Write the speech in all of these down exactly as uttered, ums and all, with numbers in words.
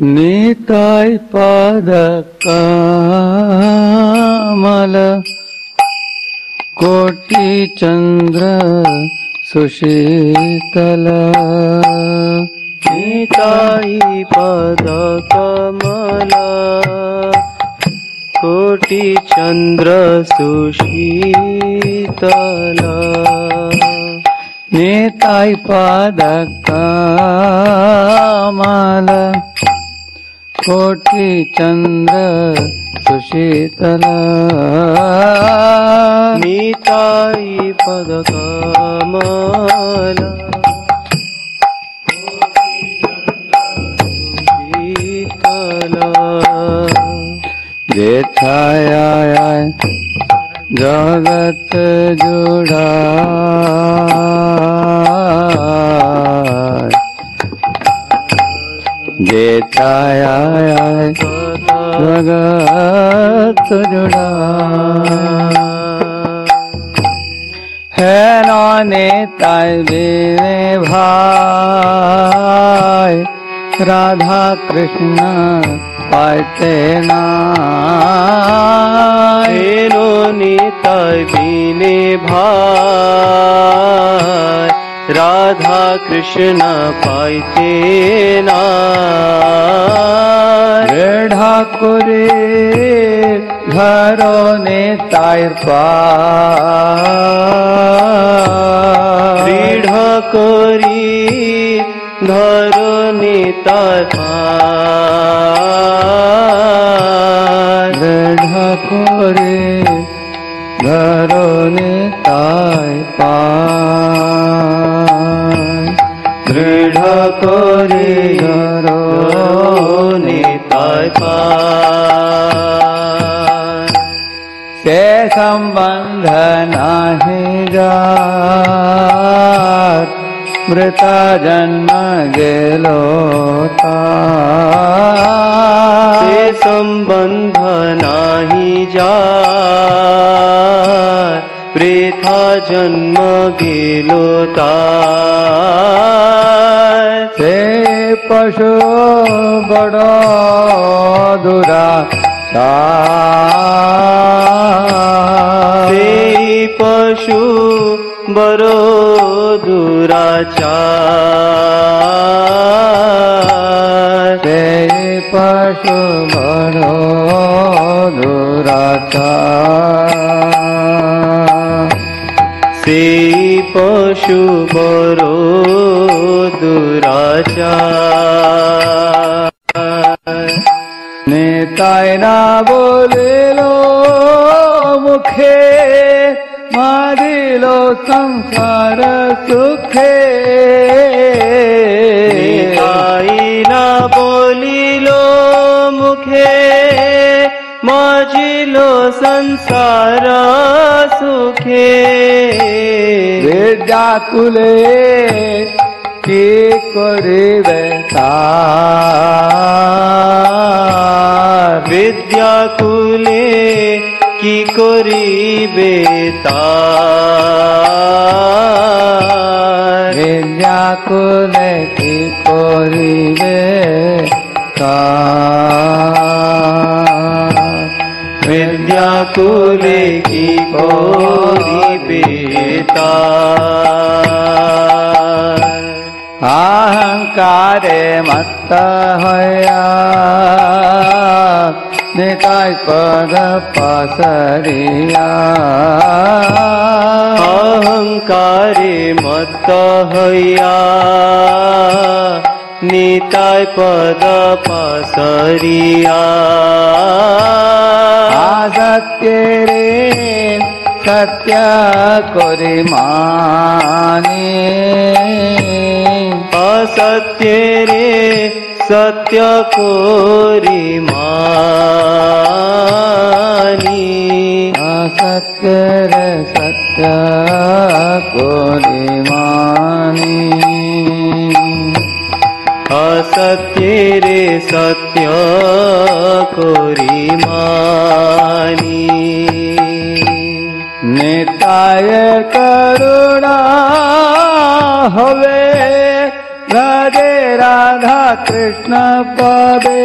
निताय पाद कमल कोटि चंद्र सुशीतल निताय पाद कमल कोटि चंद्र सुशीतल निताय पाद कमल कोटि चंद्र सुशीतल निताय पद कमल सुशीतल जे छाया जगत जुड़ा जे छाया जगत जुड़ा है नौने ताय बिने भाई राधा कृष्ण पाते ना हेनो निताय बिने भाई राधा कृष्ण पाइते ना ठाकुरे घरो ने ताय पाय ठाकुरी घरो ने ताय पाय ठाकुरे घरो ने ताय पाय दृढ़ करे घरो निताय पाय से संबंध नाही जात मृता जन्म गेलो से संबंध नाही जात वृथा जन्म गेलो ताय से पशु बड़ो दुराचार से पशु बड़ो दुराचार से पशु बड़ो दुराचार से पशु बड़ो दुराचार निताय ना बोलिलो मुखे मारिलो संसार सुखे निताय ना बोलिलो मुखे माजिलो संसार सुखे विद्याकुले की करिबे तार विद्याकुले की करिबे तार विद्याकुले की करिबे तार विद्याकुले की करिबे तार अहंकारे मत्त होया निताय पद पसरिया अहंकारे मत्त होया निताय पद पसरिया सत्य रे सत्य कोरि माने असत्य रे सत्य कोरि मानी असत्य रे सत्य कोरि मानी असत्य रे सत्य कोरि मानी निताय करुणा हवे राधे राधा कृष्ण पावे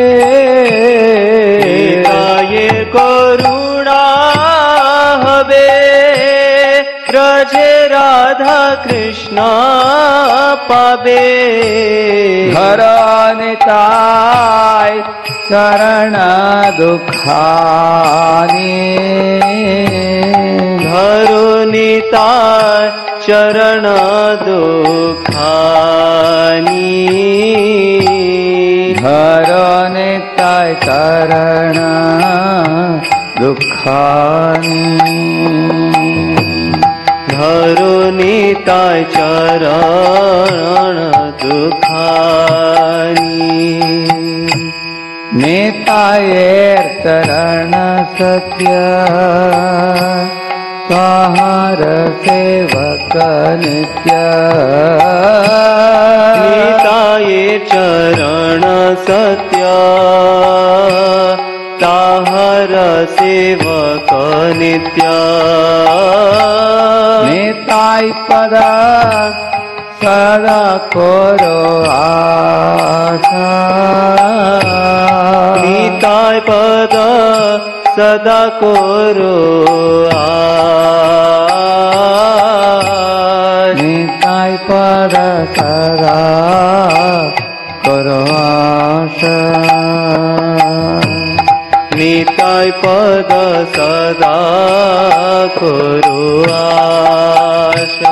ये करुणा हवे राधे राधा कृष्ण पावे घर निताय चरण दुखानी धरो निताय चरण दुखानी धरो निताय चरण दुखानी धरो निताय चरण दुखानी नितायेर चरण सत्य सहार सेवक नित्य निताये चरण सत्य ताहर सेवक नित्य निताय पद सदा कोरो आशा निताय पद सदा कोरो आश निताय पद सदा कोरो आशा निताय पद सदा कोरो आशा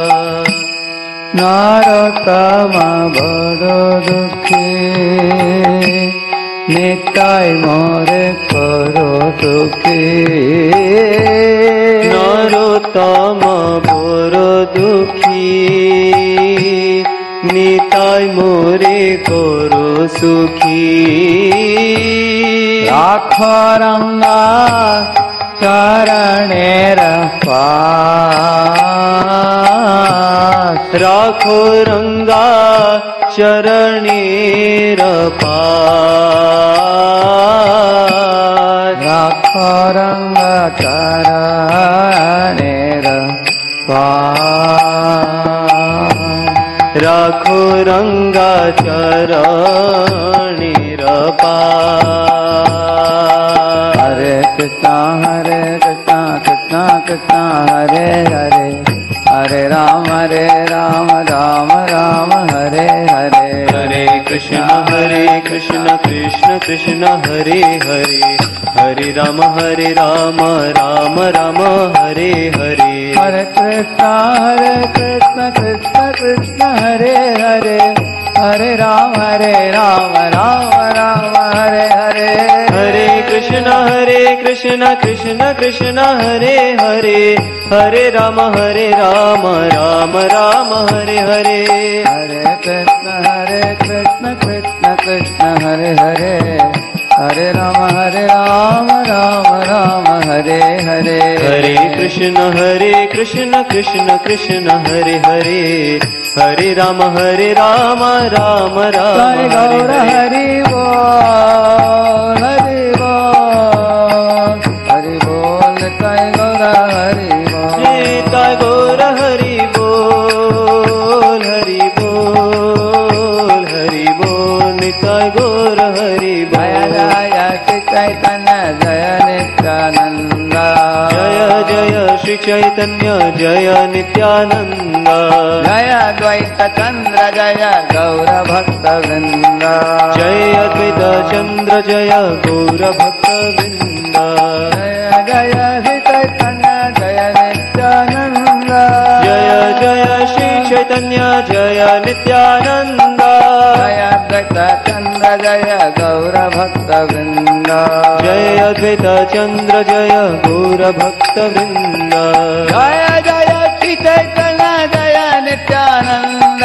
नरोत्तम बड़ दुखी निताय मोरे करो सुखी नरोत्तम बड़ दुखी निताय मोरे करो सुखी राख रंगा चरणेर पास राखो रंगा चरणेर पास राख रंगा चरणेर पास राखो रंगा चरणेर पास हरे कृष्णा हरे कृष्णा कृष्णा कृष्णा हरे हरे हरे राम हरे राम राम राम हरे हरे हरे कृष्ण हरे कृष्ण कृष्ण कृष्ण हरे हरे हरे राम हरे राम राम राम हरे हरे हरे कृष्णा हरे कृष्ण कृष्ण कृष्ण हरे हरे हरे राम हरे राम राम राम हरे हरे हरे कृष्ण हरे कृष्ण कृष्ण कृष्ण हरे हरे हरे राम हरे राम राम राम हरे हरे हरे कृष्ण हरे कृष्ण कृष्ण कृष्ण हरे हरे हरे राम हरे राम राम राम हरे हरे हरे कृष्ण हरे कृष्ण कृष्ण कृष्ण हरे हरे हरे राम हरे राम राम राम जय गौर हरि बोल हरि बोल हरि बोल जय गौर हरि बोल जय गौर हरि बोल हरि बोल हरि बोल निताय गौर हरि जय बोल जय श्री चैतन्य जय नित्यानंद जय जय श्री चैतन्य जय नित्यानंद जय द्वैत चंद्र जय गौर भक्त वृंद जय अद्वैत चंद्र जय गौर भक्त वृंद जय जय श्री चैतन्य जय नित्यानंद जय जय श्री चैतन्य जय नित्यानंद जय अद्वैत चंद्र जय गौर भक्त वृंद जय अद्वैत चंद्र जय गौर भक्त वृंद जय जय श्री चैतन्य जय नित्यानंद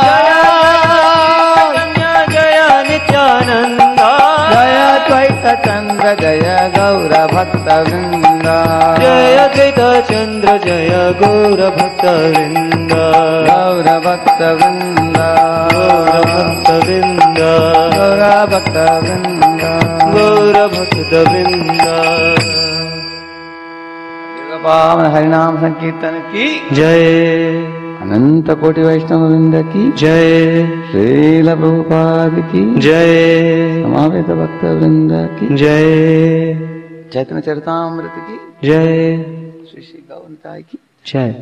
जय नित्यानंद जय द्वैत चंद्र जय गौर भक्त वृंद जय अद्वैत चंद्र जय गौर भक्त वृंद गौर भक्त वृंद गौर भक्त वृंद गौर भक्त वृंद गौर भक्त वृंद पावन हरिनाम संकीर्तन की जय। अनंत कोटि वैष्णव वृंद की जय, श्रील प्रभुपाद की जय, समावेत भक्त वृंद की जय, चैतन्य चरितामृत की जय, श्री श्री गौरताय की जय।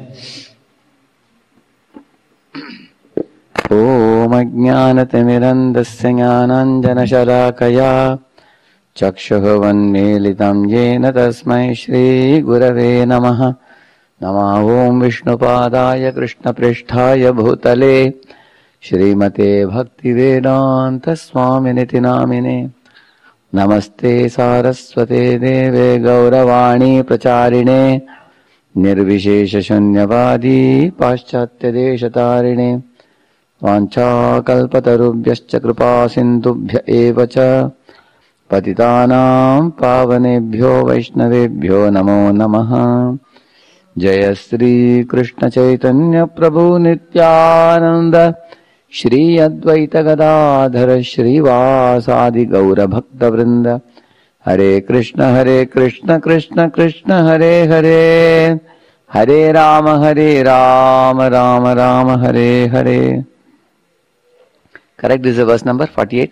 ओम अज्ञानतिमिरन्धस्य ज्ञानाञ्जनशलाकया चक्षुर्वन्मीलितं येन तस्मै श्रीगुरवे नमः। नमः ओं विष्णुपादाय कृष्णपृष्ठाय भूतले श्रीमते भक्तिवेदान्तस्वामिनिति नामिने। नमस्ते सारस्वते देवे गौरवाणी प्रचारिणे निर्विशेषशून्यवादी पाश्चात्यदेशतारिणे। वाञ्छाकल्पतरुभ्यश्च कृपा सिन्धुभ्य एव च पतितानां पावनेभ्यो वैष्णवेभ्यो नमो नमः। जय श्री कृष्ण चैतन्य प्रभु नित्यानंद श्री अद्वैत गदाधर श्रीवासादि गौर भक्त वृंद। हरे कृष्ण हरे कृष्ण कृष्ण कृष्ण हरे हरे, हरे राम हरे Ram Ram Ram Hare Hare. Correct, this is verse number forty-eight.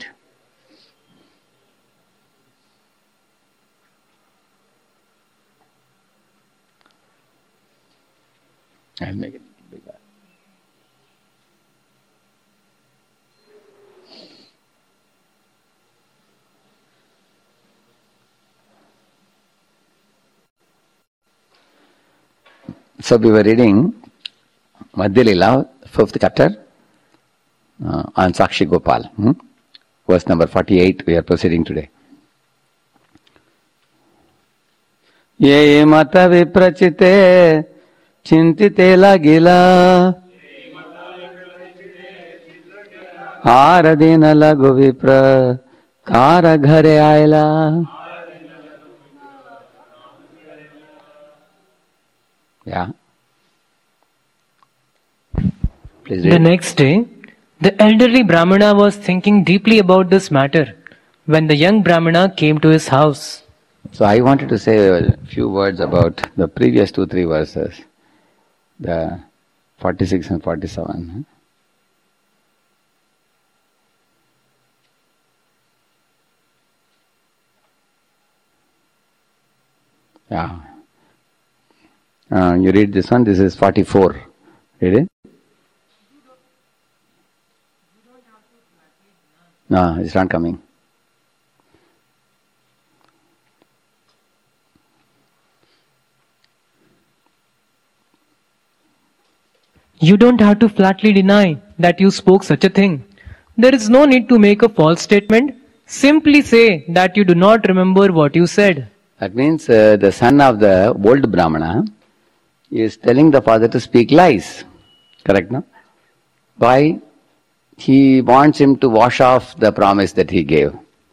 I'll make it bigger. So we were reading Madhya Lila, fifth chapter, uh, on Sakshi Gopal. Hmm? Verse number forty-eight, we are proceeding today. Ye mata viprachite चिंतिते लागिला are दिन लगु विप्र car घरे आयला। Yeah. Please read. The next day, the elderly Brahmana was thinking deeply about this matter when the young Brahmana came to his house. So I wanted to say a few words about the previous two, three verses. The forty-six and forty-seven. Yeah. Uh, you read this one, this is forty-four. Read it? No, it's not coming. You don't have to flatly deny that you spoke such a thing. There is no need to make a false statement. Simply say that you do not remember what you said. That means uh, the son of the old Brahmana is telling the father to speak lies. Correct, no? Why? He wants him to wash off the promise that he gave.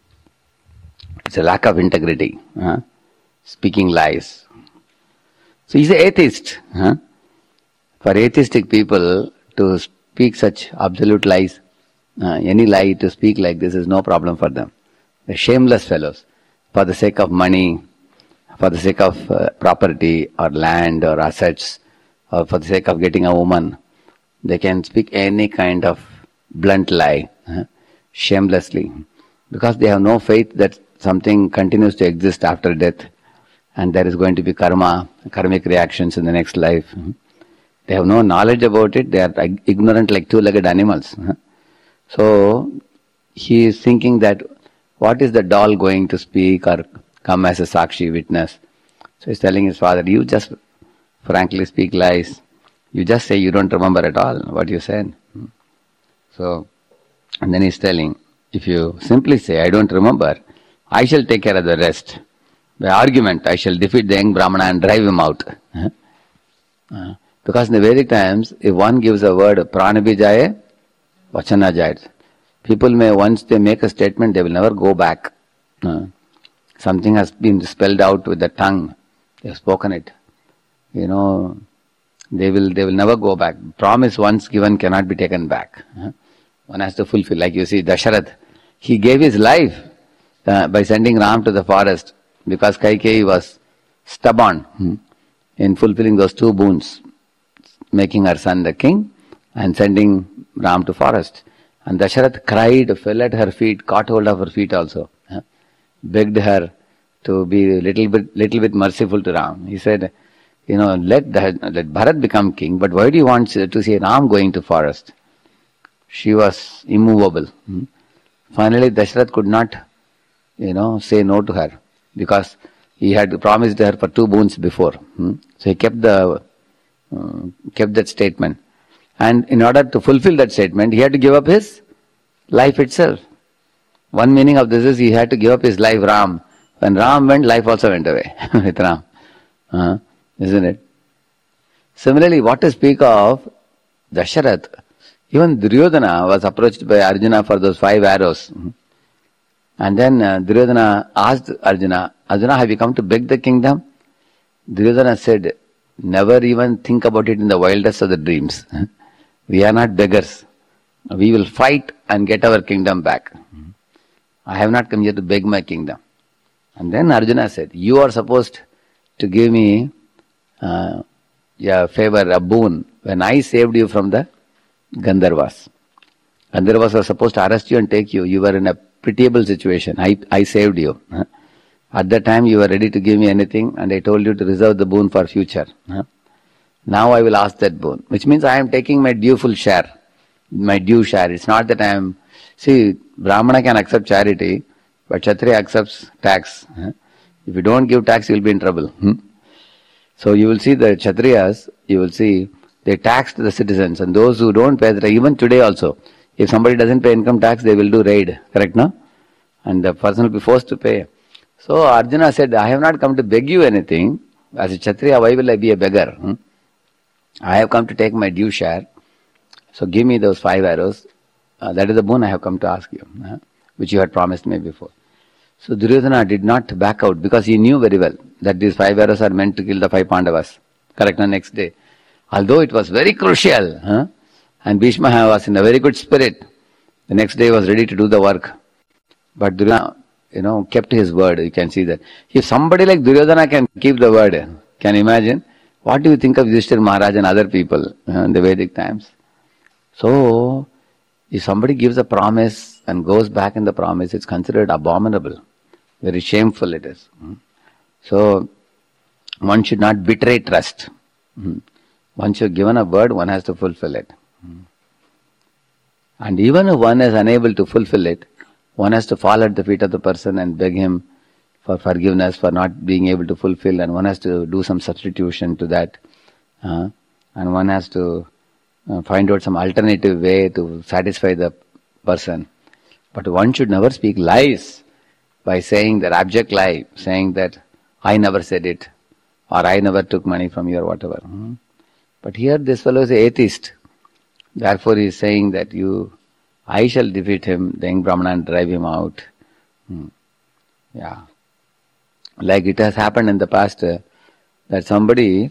It's a lack of integrity. Huh? Speaking lies. So he's an atheist. Huh? For atheistic people to speak such absolute lies, uh, any lie to speak like this is no problem for them. They're shameless fellows. For the sake of money, for the sake of uh, property or land or assets, or for the sake of getting a woman, they can speak any kind of blunt lie, uh, shamelessly, because they have no faith that something continues to exist after death and there is going to be karma, karmic reactions in the next life. They have no knowledge about it. They are ignorant like two-legged animals. So he is thinking that what is the doll going to speak or come as a Sakshi witness? So he's telling his father, you just frankly speak lies. You just say you don't remember at all what you said. So, and then he's telling, if you simply say, I don't remember, I shall take care of the rest. By argument, I shall defeat the young Brahmana and drive him out. Uh, because in the Vedic times, if one gives a word, pranabhi jaye, vachana jaye. People may, once they make a statement, they will never go back. Uh, something has been spelled out with the tongue. They have spoken it. You know, they will they will never go back. Promise once given cannot be taken back. Uh, one has to fulfill. Like you see, Dasharath, he gave his life uh, by sending Ram to the forest because Kaikeyi was stubborn hmm, in fulfilling those two boons. making her son the king and sending Ram to forest. And Dasharath cried, fell at her feet, caught hold of her feet also, huh? begged her to be little bit, little bit merciful to Ram. He said, you know, let, the, let Bharat become king, but why do you want to see Ram going to forest? She was immovable. Hmm? Finally, Dasharath could not, you know, say no to her because he had promised her for two boons before. Hmm? So he kept the uh, kept that statement. And in order to fulfill that statement, he had to give up his life itself. One meaning of this is he had to give up his life, Ram. When Ram went, life also went away with Ram. Uh, isn't it? Similarly, what to speak of Dasharath? Even Duryodhana was approached by Arjuna for those five arrows. And then uh, Duryodhana asked Arjuna, Arjuna, have you come to beg the kingdom? Duryodhana said, never even think about it in the wildest of the dreams. We are not beggars. We will fight and get our kingdom back. I have not come here to beg my kingdom. And then Arjuna said, you are supposed to give me uh, a favor, a boon, when I saved you from the Gandharvas. Gandharvas were supposed to arrest you and take you. You were in a pitiable situation. I, I saved you. At that time you were ready to give me anything and I told you to reserve the boon for future. Now I will ask that boon. Which means I am taking my due share. My due share. It's not that I am... See, Brahmana can accept charity, but Kshatriya accepts tax. If you don't give tax, you will be in trouble. So you will see the Kshatriyas, you will see, they taxed the citizens, and those who don't pay the tax, even today also, if somebody doesn't pay income tax, they will do raid, correct, no? And the person will be forced to pay. So Arjuna said, I have not come to beg you anything. As a Kshatriya, why will I be a beggar? Hmm? I have come to take my due share. So give me those five arrows. Uh, that is the boon I have come to ask you, uh, which you had promised me before. So Duryodhana did not back out because he knew very well that these five arrows are meant to kill the five Pandavas. Correct, the next day. Although it was very crucial, huh? And Bhishma was in a very good spirit. The next day he was ready to do the work. But Duryodhana, you know, kept his word. You can see that. If somebody like Duryodhana can keep the word, can you imagine? What do you think of Yudhishthira Maharaj and other people uh, in the Vedic times? So, if somebody gives a promise and goes back in the promise, it's considered abominable. Very shameful it is. So, one should not betray trust. Once you've given a word, one has to fulfill it. And even if one is unable to fulfill it, one has to fall at the feet of the person and beg him for forgiveness for not being able to fulfill, and one has to do some substitution to that. Uh, and one has to uh, find out some alternative way to satisfy the person. But one should never speak lies by saying that abject lie, saying that I never said it, or I never took money from you or whatever. Hmm. But here this fellow is an atheist. Therefore he is saying that you, I shall defeat him, the young Brahmana, and drive him out. Hmm. Yeah. Like it has happened in the past uh, that somebody,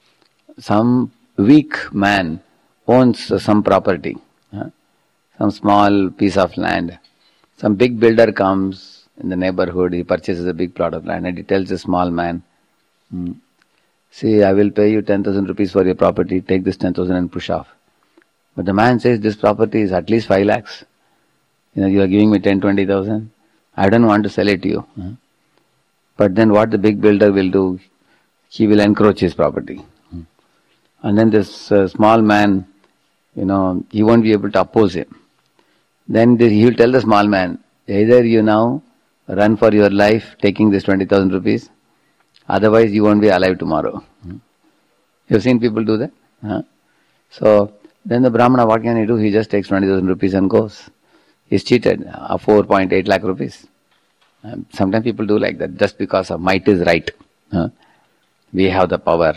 some weak man owns uh, some property, uh, some small piece of land. Some big builder comes in the neighborhood, he purchases a big plot of land and he tells the small man, hmm, see, I will pay you ten thousand rupees for your property, take this ten thousand and push off. But the man says, this property is at least five lakhs. You know, you are giving me ten, twenty thousand. I don't want to sell it to you. Huh? But then what the big builder will do, he will encroach his property. And then this uh, small man, you know, he won't be able to oppose him. Then this, he will tell the small man, either you now run for your life taking this twenty thousand rupees, otherwise you won't be alive tomorrow. You've seen people do that? Huh? So, then the Brahmana, what can he do? He just takes twenty thousand rupees and goes. He's cheated, uh, four point eight lakh rupees. Um, sometimes people do like that, just because of might is right. Uh, we have the power.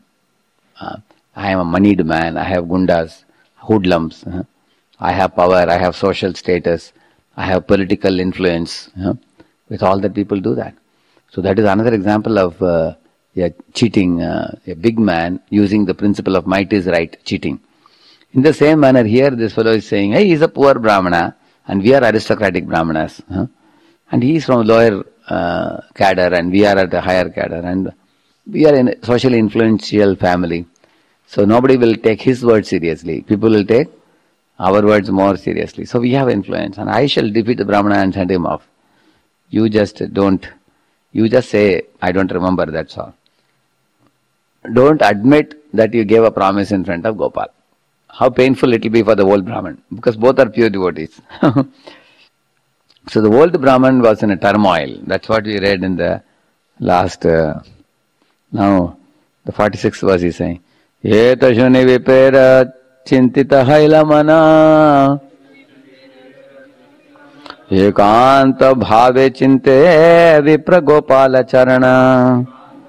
Uh, I am a moneyed man. I have gundas, hoodlums. Uh, I have power. I have social status. I have political influence. Uh, with all that, people do that. So that is another example of uh, yeah, cheating. Uh, a big man using the principle of might is right, cheating. In the same manner, here this fellow is saying, hey, he's a poor Brahmana and we are aristocratic Brahmanas. Uh, And he is from lower uh, cadre and we are at a higher cadre and we are in a socially influential family. So nobody will take his word seriously. People will take our words more seriously. So we have influence. And I shall defeat the Brahmana and send him off. You just don't, you just say, I don't remember, that's all. Don't admit that you gave a promise in front of Gopal. How painful it will be for the old Brahman, because both are pure devotees. So the old Brahman was in a turmoil. That's what we read in the last, uh, now the forty-sixth verse is saying, Yeta shuni vipera chintita hailamana ekanta bhave chinte vipra gopala charana.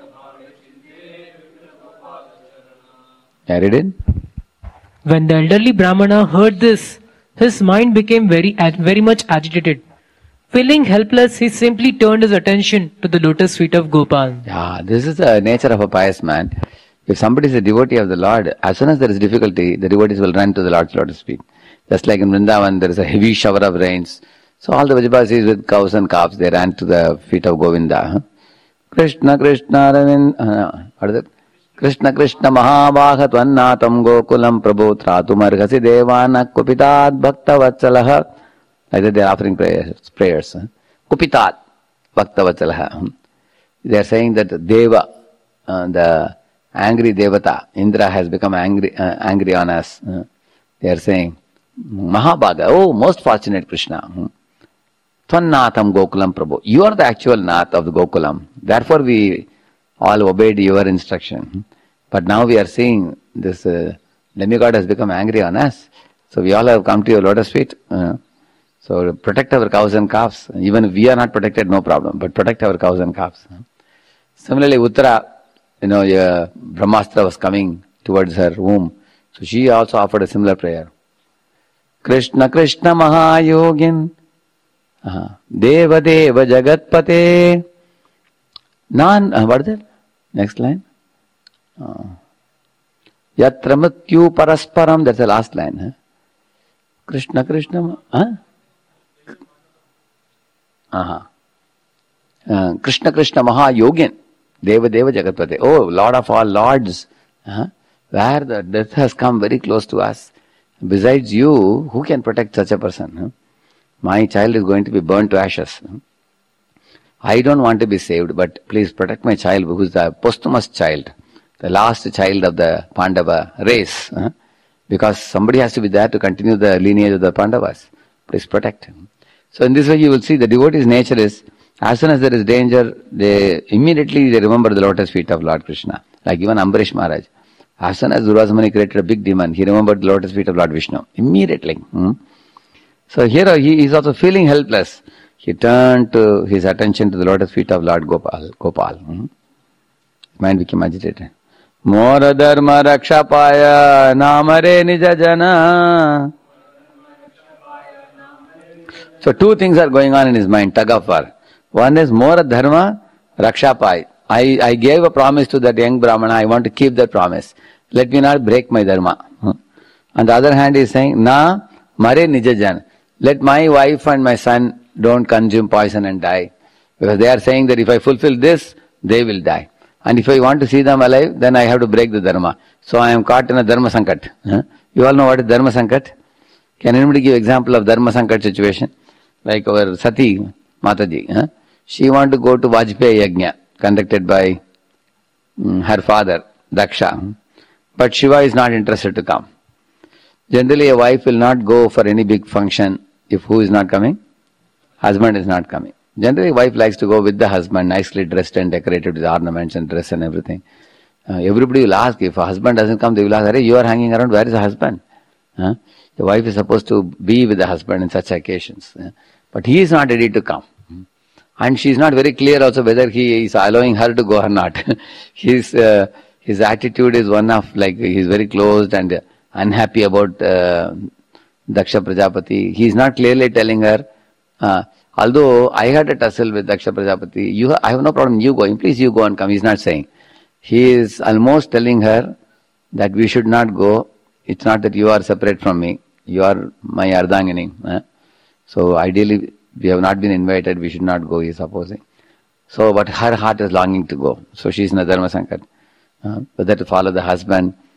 I read it? When the elderly Brahmana heard this, his mind became very, very much agitated. Feeling helpless, he simply turned his attention to the lotus feet of Gopal. Yeah, this is the nature of a pious man. If somebody is a devotee of the Lord, as soon as there is difficulty, the devotees will run to the Lord's lotus feet. Just like in Vrindavan, there is a heavy shower of rains. So all the Vajabasis with cows and calves, they ran to the feet of Govinda. Krishna, Krishna, Ravind, uh, what is it? Krishna Krishna Mahabhaga Tvannatam Gokulam Prabhu Tratumarghasi Devana Kupitat Bhakta Vatsalaha. Like that they are offering prayers. prayers. Kupitat Bhakta Vatsalaha. They are saying that Deva, uh, the angry Devata, Indra has become angry uh, angry on us. Uh, they are saying, Mahabhaga, oh most fortunate Krishna. Tvannatam Gokulam Prabhu. You are the actual Nath of the Gokulam. Therefore we all obeyed your instruction. But now we are seeing this uh, demigod has become angry on us. So we all have come to your lotus feet. Uh, so protect our cows and calves. Even if we are not protected, no problem. But protect our cows and calves. Similarly, Uttara, you know, uh, Brahmastra was coming towards her womb. So she also offered a similar prayer. Krishna Krishna Mahayogin uh, Deva Deva Jagatpate Nan, uh, what is that? Next line. Uh, Yatra Mrityu Parasparam, that's the last line. Huh? Krishna Krishna, huh? Uh-huh. Uh, Krishna Krishna Mahayogin, Deva Deva Jagatpate. Oh, Lord of all Lords, uh-huh. Where the death has come very close to us. Besides you, who can protect such a person? Huh? My child is going to be burnt to ashes. Huh? I don't want to be saved, but please protect my child, who is the posthumous child, the last child of the Pandava race. Huh? Because somebody has to be there to continue the lineage of the Pandavas. Please protect him. So in this way you will see the devotee's nature is, as soon as there is danger, they immediately they remember the lotus feet of Lord Krishna. Like even Ambarish Maharaj. As soon as Durvasa Muni created a big demon, he remembered the lotus feet of Lord Vishnu. Immediately. Hmm? So here he is also feeling helpless. He turned to his attention to the lotus feet of Lord Gopal. Gopal. Hmm? Mind became agitated. Mora dharma rakshapaya namare nija jana. So two things are going on in his mind, tug of war. One is Mora dharma rakshapaya. I, I gave a promise to that young Brahmana, I want to keep that promise. Let me not break my dharma. Hmm? On the other hand, he is saying, Na mare nija jana. Let my wife and my son don't consume poison and die. Because they are saying that if I fulfill this, they will die. And if I want to see them alive, then I have to break the dharma. So I am caught in a dharma sankat. Huh? You all know what is dharma sankat? Can anybody give example of dharma sankat situation? Like our Sati Mataji. Huh? She want to go to Vajpayee Yajna, conducted by um, her father, Daksha. But Shiva is not interested to come. Generally a wife will not go for any big function if who is not coming? Husband is not coming. Generally, wife likes to go with the husband, nicely dressed and decorated with ornaments and dress and everything. Uh, everybody will ask, if a husband doesn't come, they will ask, you are hanging around, where is the husband? Huh? The wife is supposed to be with the husband in such occasions. Uh, but he is not ready to come. And she is not very clear also whether he is allowing her to go or not. his, uh, his attitude is one of, like, he is very closed and unhappy about uh, Daksha Prajapati. He is not clearly telling her, uh, although I had a tussle with Daksha Prajapati, you ha- I have no problem, you going, please you go and come. He is not saying. He is almost telling her that we should not go. It's not that you are separate from me. You are my Ardhangini. Eh? So ideally, we have not been invited, we should not go, he is supposing. So, but her heart is longing to go. So she is in a dharma sankat. Uh, whether to follow the husband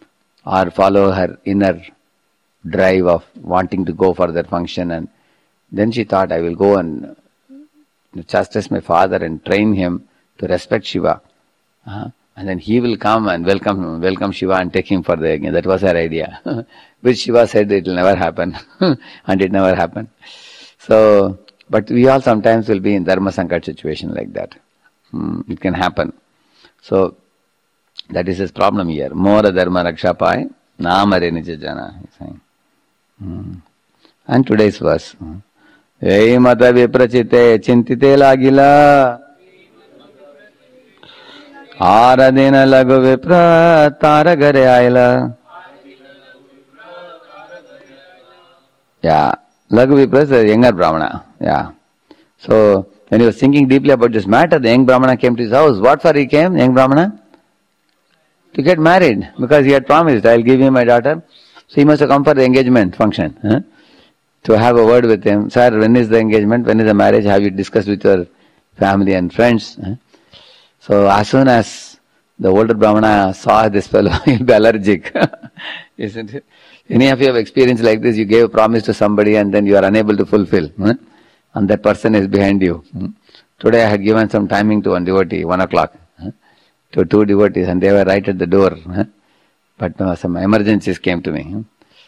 or follow her inner drive of wanting to go for that function. And then she thought, I will go and chastise my father and train him to respect Shiva. Uh, and then he will come and welcome welcome Shiva and take him for the yajna. That was her idea. Which Shiva said it will never happen. And it never happened. So, but we all sometimes will be in Dharma Sankat situation like that. Hmm, it can happen. So, that is his problem here. Mora Dharma Raksha Pai, Namare Nija Jana, he's saying. Hmm. And today's verse. Ei mata viprachite chintite lagila Aradina lagu vipra tara gare aila. Yeah, Lagu Vipra is a younger Brahmana. Yeah. So, when he was thinking deeply about this matter, the young Brahmana came to his house. What for he came, young Brahmana? To get married, because he had promised, I'll give you my daughter. So he must have come for the engagement function. Huh? To have a word with him. Sir, when is the engagement? When is the marriage? Have you discussed with your family and friends? Huh? So as soon as the older Brahmana saw this fellow, he'll be allergic. Isn't it? Any of you have experience like this? You gave a promise to somebody and then you are unable to fulfill. Huh? And that person is behind you. Huh? Today I had given some timing to one devotee, one o'clock. Huh? To two devotees, and they were right at the door. Huh? But uh, some emergencies came to me. Huh?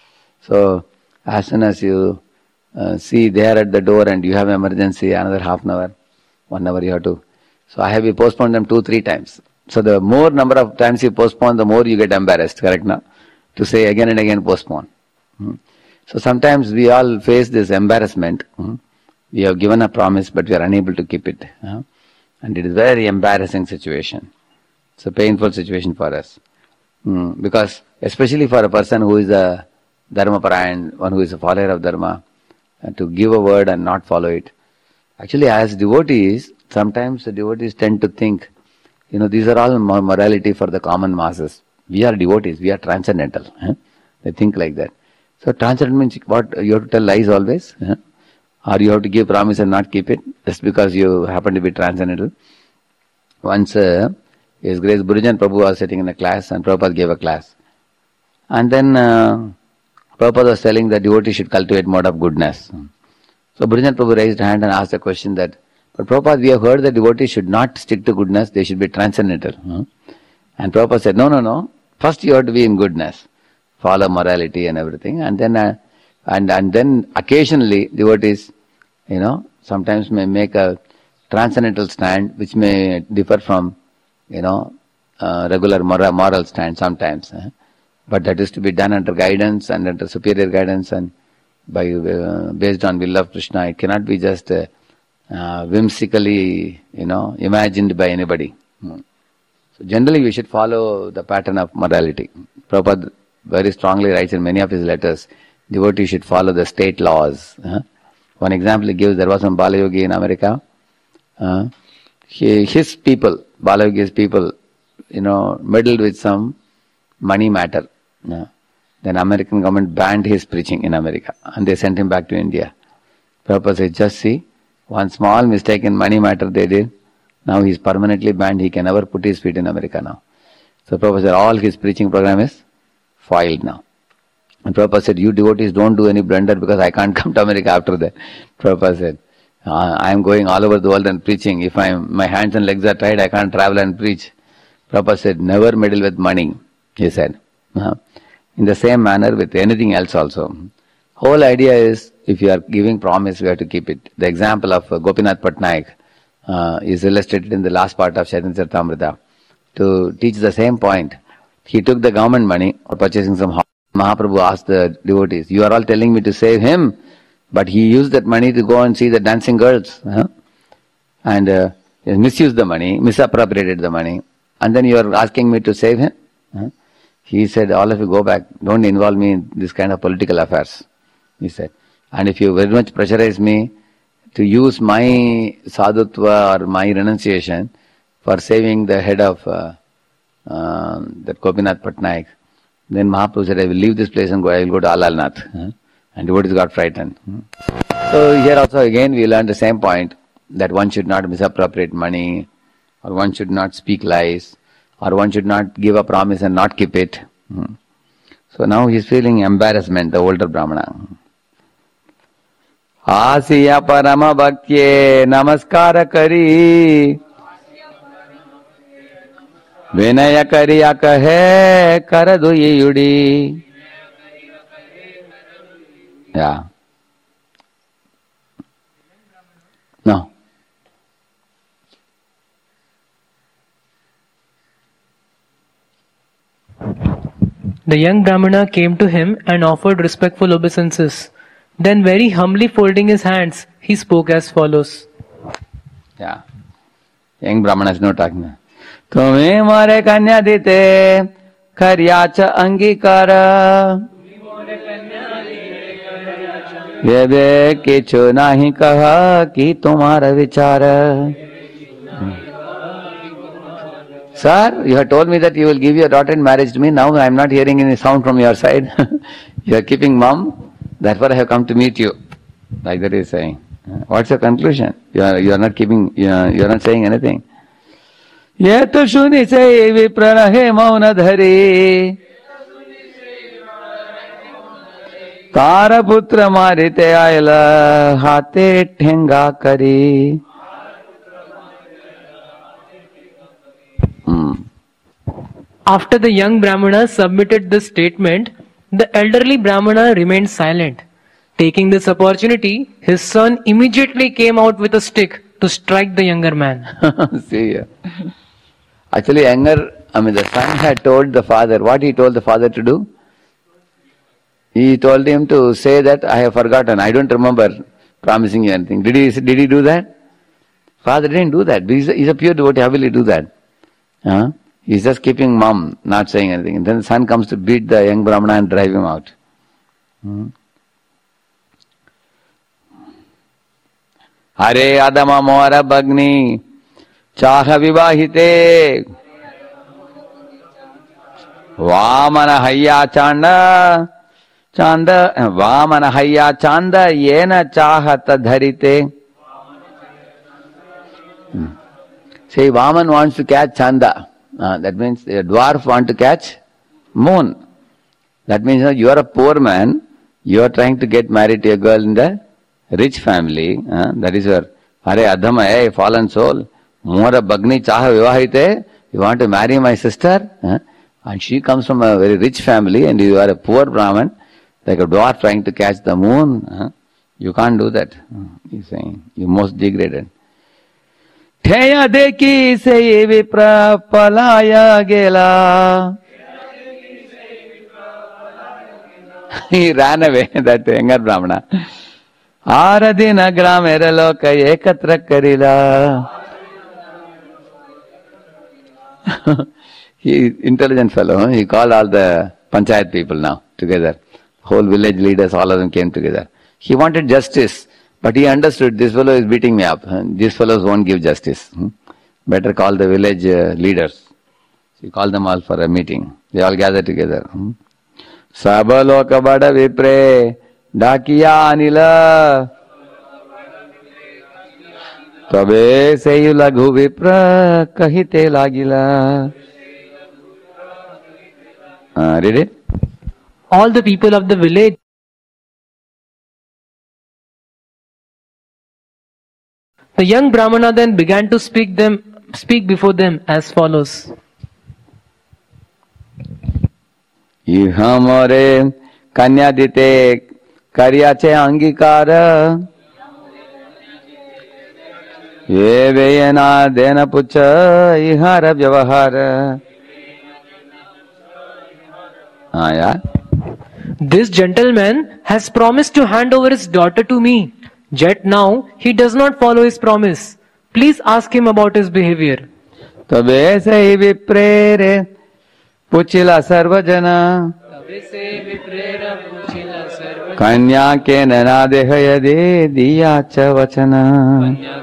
So as soon as you uh, see they are at the door and you have emergency, another half an hour, one hour you have to. So I have postponed them two, three times. So the more number of times you postpone, the more you get embarrassed, correct now? To say again and again postpone. Hmm. So sometimes we all face this embarrassment. Hmm. We have given a promise but we are unable to keep it. Huh? And it is a very embarrassing situation. It's a painful situation for us. Hmm. Because especially for a person who is a Dharma Parayan, one who is a follower of Dharma, uh, to give a word and not follow it. Actually as devotees, sometimes the devotees tend to think, you know, these are all morality for the common masses. We are devotees, we are transcendental. Huh? They think like that. So transcendental means what? You have to tell lies always? Huh? Or you have to give promise and not keep it just because you happen to be transcendental. Once uh, His Grace Burujan Prabhu was sitting in a class and Prabhupada gave a class. And then uh, Prabhupada was telling that devotees should cultivate mode of goodness. So Burujan Prabhu raised a hand and asked a question that, but Prabhupada, we have heard that devotees should not stick to goodness, they should be transcendental. Huh? And Prabhupada said, no, no, no. First you have to be in goodness. Follow morality and everything. And then uh, and, and then occasionally devotees, you know, sometimes may make a transcendental stand which may differ from, you know, uh, regular moral, moral stand sometimes. Huh? But that is to be done under guidance and under superior guidance and by uh, based on will of Krishna. It cannot be just uh, uh, whimsically, you know, imagined by anybody. Hmm. So generally we should follow the pattern of morality. Prabhupada very strongly writes in many of his letters, devotees should follow the state laws. Uh, one example he gives, there was some Balayogi in America. Uh, he, his people, Balayogi's people, you know, meddled with some money matter. Uh, then American government banned his preaching in America and they sent him back to India. Prabhupada said, just see, one small mistake in money matter they did. Now he is permanently banned, he can never put his feet in America now. So Prabhupada said, all his preaching program is foiled now. And Prabhupada said, you devotees don't do any blunder because I can't come to America after that. Prabhupada said, I am going all over the world and preaching. If I am, my hands and legs are tied, I can't travel and preach. Prabhupada said, never meddle with money, he said. Uh, in the same manner with anything else also. Whole idea is, if you are giving promise, we have to keep it. The example of uh, Gopinath Patnaik uh, is illustrated in the last part of Chaitanya Charitamrita. To teach the same point, he took the government money for purchasing some house. Mahaprabhu asked the devotees, you are all telling me to save him, but he used that money to go and see the dancing girls. Huh? And uh, he misused the money, misappropriated the money. And then you are asking me to save him? Huh? He said, all of you go back, don't involve me in this kind of political affairs. He said, and if you very much pressurize me to use my sadhutva or my renunciation for saving the head of uh, uh, that Gopinath Patnaik, then Mahaprabhu said, I will leave this place and go, I will go to Alalnath. Huh? And devotees got frightened. So here also again we learned the same point, that one should not misappropriate money, or one should not speak lies, or one should not give a promise and not keep it. So now he is feeling embarrassment, the older Brahmana. Asiya parama bhaktye namaskara kari Vinaya kariya kahe karadu yudi. Yeah. No. The young Brahmana came to him and offered respectful obeisances. Then very humbly folding his hands, he spoke as follows. Yeah. Young Brahmana is not talking. Tumi more kanya dite karyacha angikara Yebe kichu nahi kaha ki tumhara vichara. Sir, you have told me that you will give your daughter in marriage to me. Now I am not hearing any sound from your side. You are keeping mum. Therefore I have come to meet you. Like that he is saying. What's your conclusion? You are, you are not keeping, you are, you are not saying anything. Ye to shuni say viprana he mauna dhari Tara putra marite ayala hate thenga kari. Hmm. After the young Brahmana submitted this statement, the elderly Brahmana remained silent. Taking this opportunity, his son immediately came out with a stick to strike the younger man. See here. Actually, younger, I mean, the son had told the father, what he told the father to do? He told him to say that I have forgotten, I don't remember promising you anything. Did he, did he do that? Father didn't do that. He's a, he's a pure devotee, how will he do that? Huh? He's just keeping mum, not saying anything. And then the son comes to beat the young Brahmana and drive him out. Hmm? Hare Adama Mora Bagni Chaha Vivahite Vamana Hayya Chanda Chanda Vamana Hayya Chanda Yena Chahata Dharite. Hmm. Say Vaman wants to catch Chanda. Uh, that means a dwarf wants to catch moon. That means uh, you are a poor man, you are trying to get married to a girl in the rich family. Uh, that is your Hare Adhama, hey, fallen soul. Mora Bagni Chaha Vivahite. You want to marry my sister? Uh, and she comes from a very rich family and you are a poor Brahman, like a dwarf trying to catch the moon. Uh, you can't do that. Uh, he's saying, you most degraded. Theya deki se vipra palaya gela. He ran away, that younger Brahmana. Aradina gramera loka ekatra karila. He intelligent fellow. He called all the panchayat people now together. Whole village leaders, all of them came together. He wanted justice. But he understood, this fellow is beating me up. These fellows won't give justice. Better call the village uh, leaders. So he called them all for a meeting. They all gathered together. Sabaloka bada vipre dakiya anila tabe seyu laghu vipra kahite lagila. Uh, read it. All the people of the village The young Brahmana then began to speak them, speak before them as follows. Ihamore kanyadite karyache angikara Yeveyana dena pucha ihara vyavahara. Ah, yeah. This gentleman has promised to hand over his daughter to me. Yet now he does not follow his promise. Please ask him about his behavior. Tabe se viprere puchila sarvajana kanya ke nana dehayade diyacha vachana.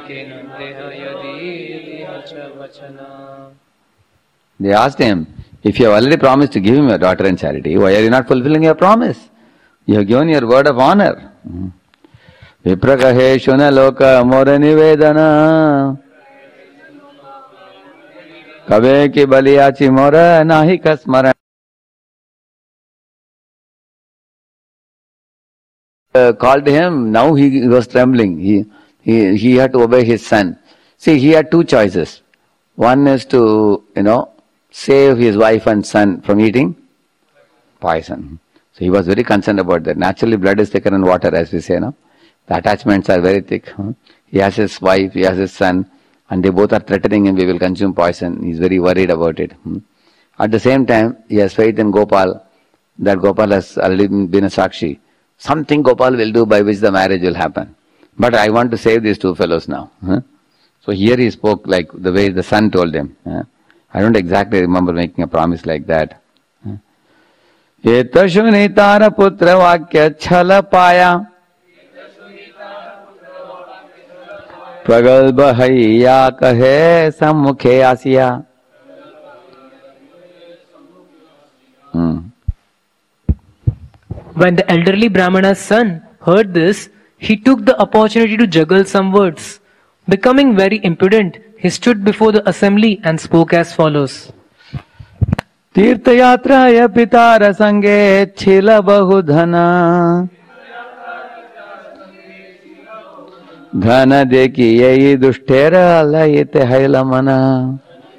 They asked him, if you have already promised to give him your daughter in charity, why are you not fulfilling your promise? You have given your word of honor. Viprakahe shuna loka mora nivedana Kabe ki baliyachi mora nahi kasmara. uh, called him, now he, he was trembling. He, he, he had to obey his son. See, he had two choices. One is to, you know, save his wife and son from eating poison. So he was very concerned about that. Naturally, blood is thicker than water, as we say, no? The attachments are very thick. He has his wife, he has his son, and they both are threatening him, we will consume poison. He's very worried about it. At the same time, he has faith in Gopal, that Gopal has already been a Sakshi. Something Gopal will do by which the marriage will happen. But I want to save these two fellows now. So here he spoke like the way the son told him. I don't exactly remember making a promise like that. Eta shunitara putra vakya chala paya pragalbha hayya kahe sammukhe asiya. When the elderly Brahmana's son heard this, he took the opportunity to juggle some words. Becoming very impudent, he stood before the assembly and spoke as follows. Tirthayatraya pitara sange chila bahu dhana dhana deki yai dushtera layite hailamana.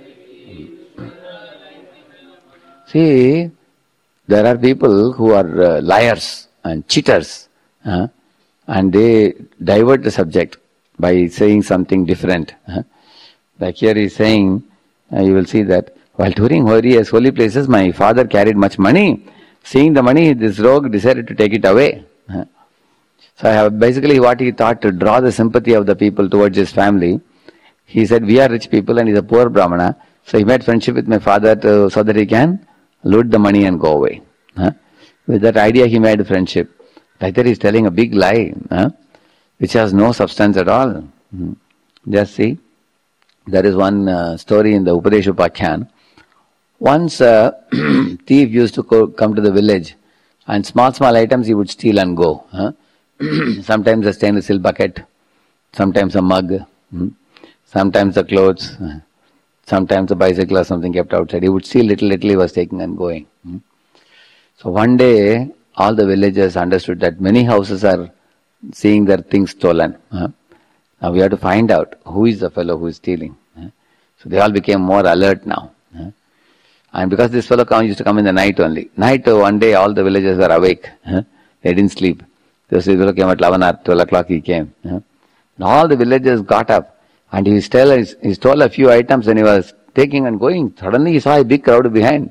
See, there are people who are uh, liars and cheaters, uh, and they divert the subject by saying something different. Uh. Like here he is saying, uh, you will see that while touring various holy places, my father carried much money. Seeing the money, this rogue decided to take it away. Uh. So I have basically what he thought to draw the sympathy of the people towards his family. He said, we are rich people and he's a poor Brahmana. So he made friendship with my father to, so that he can loot the money and go away. Huh? With that idea he made friendship. Like that he is telling a big lie, huh? Which has no substance at all. Hmm. Just see, there is one uh, story in the Upadesha Upakhyan. Once a thief used to co- come to the village, and small small items he would steal and go. Huh? Sometimes a stainless steel bucket, sometimes a mug, hmm? sometimes the clothes, sometimes a bicycle or something kept outside. He would steal little, little he was taking and going. Hmm? So one day, all the villagers understood that many houses are seeing their things stolen. Huh? Now we have to find out who is the fellow who is stealing. Huh? So they all became more alert now. Huh? And because this fellow come, used to come in the night only. Night, uh, one day all the villagers were awake. Huh? They didn't sleep. This fellow came at eleven or twelve o'clock he came. Huh? And all the villagers got up. And he stole, he stole a few items and he was taking and going. Suddenly he saw a big crowd behind.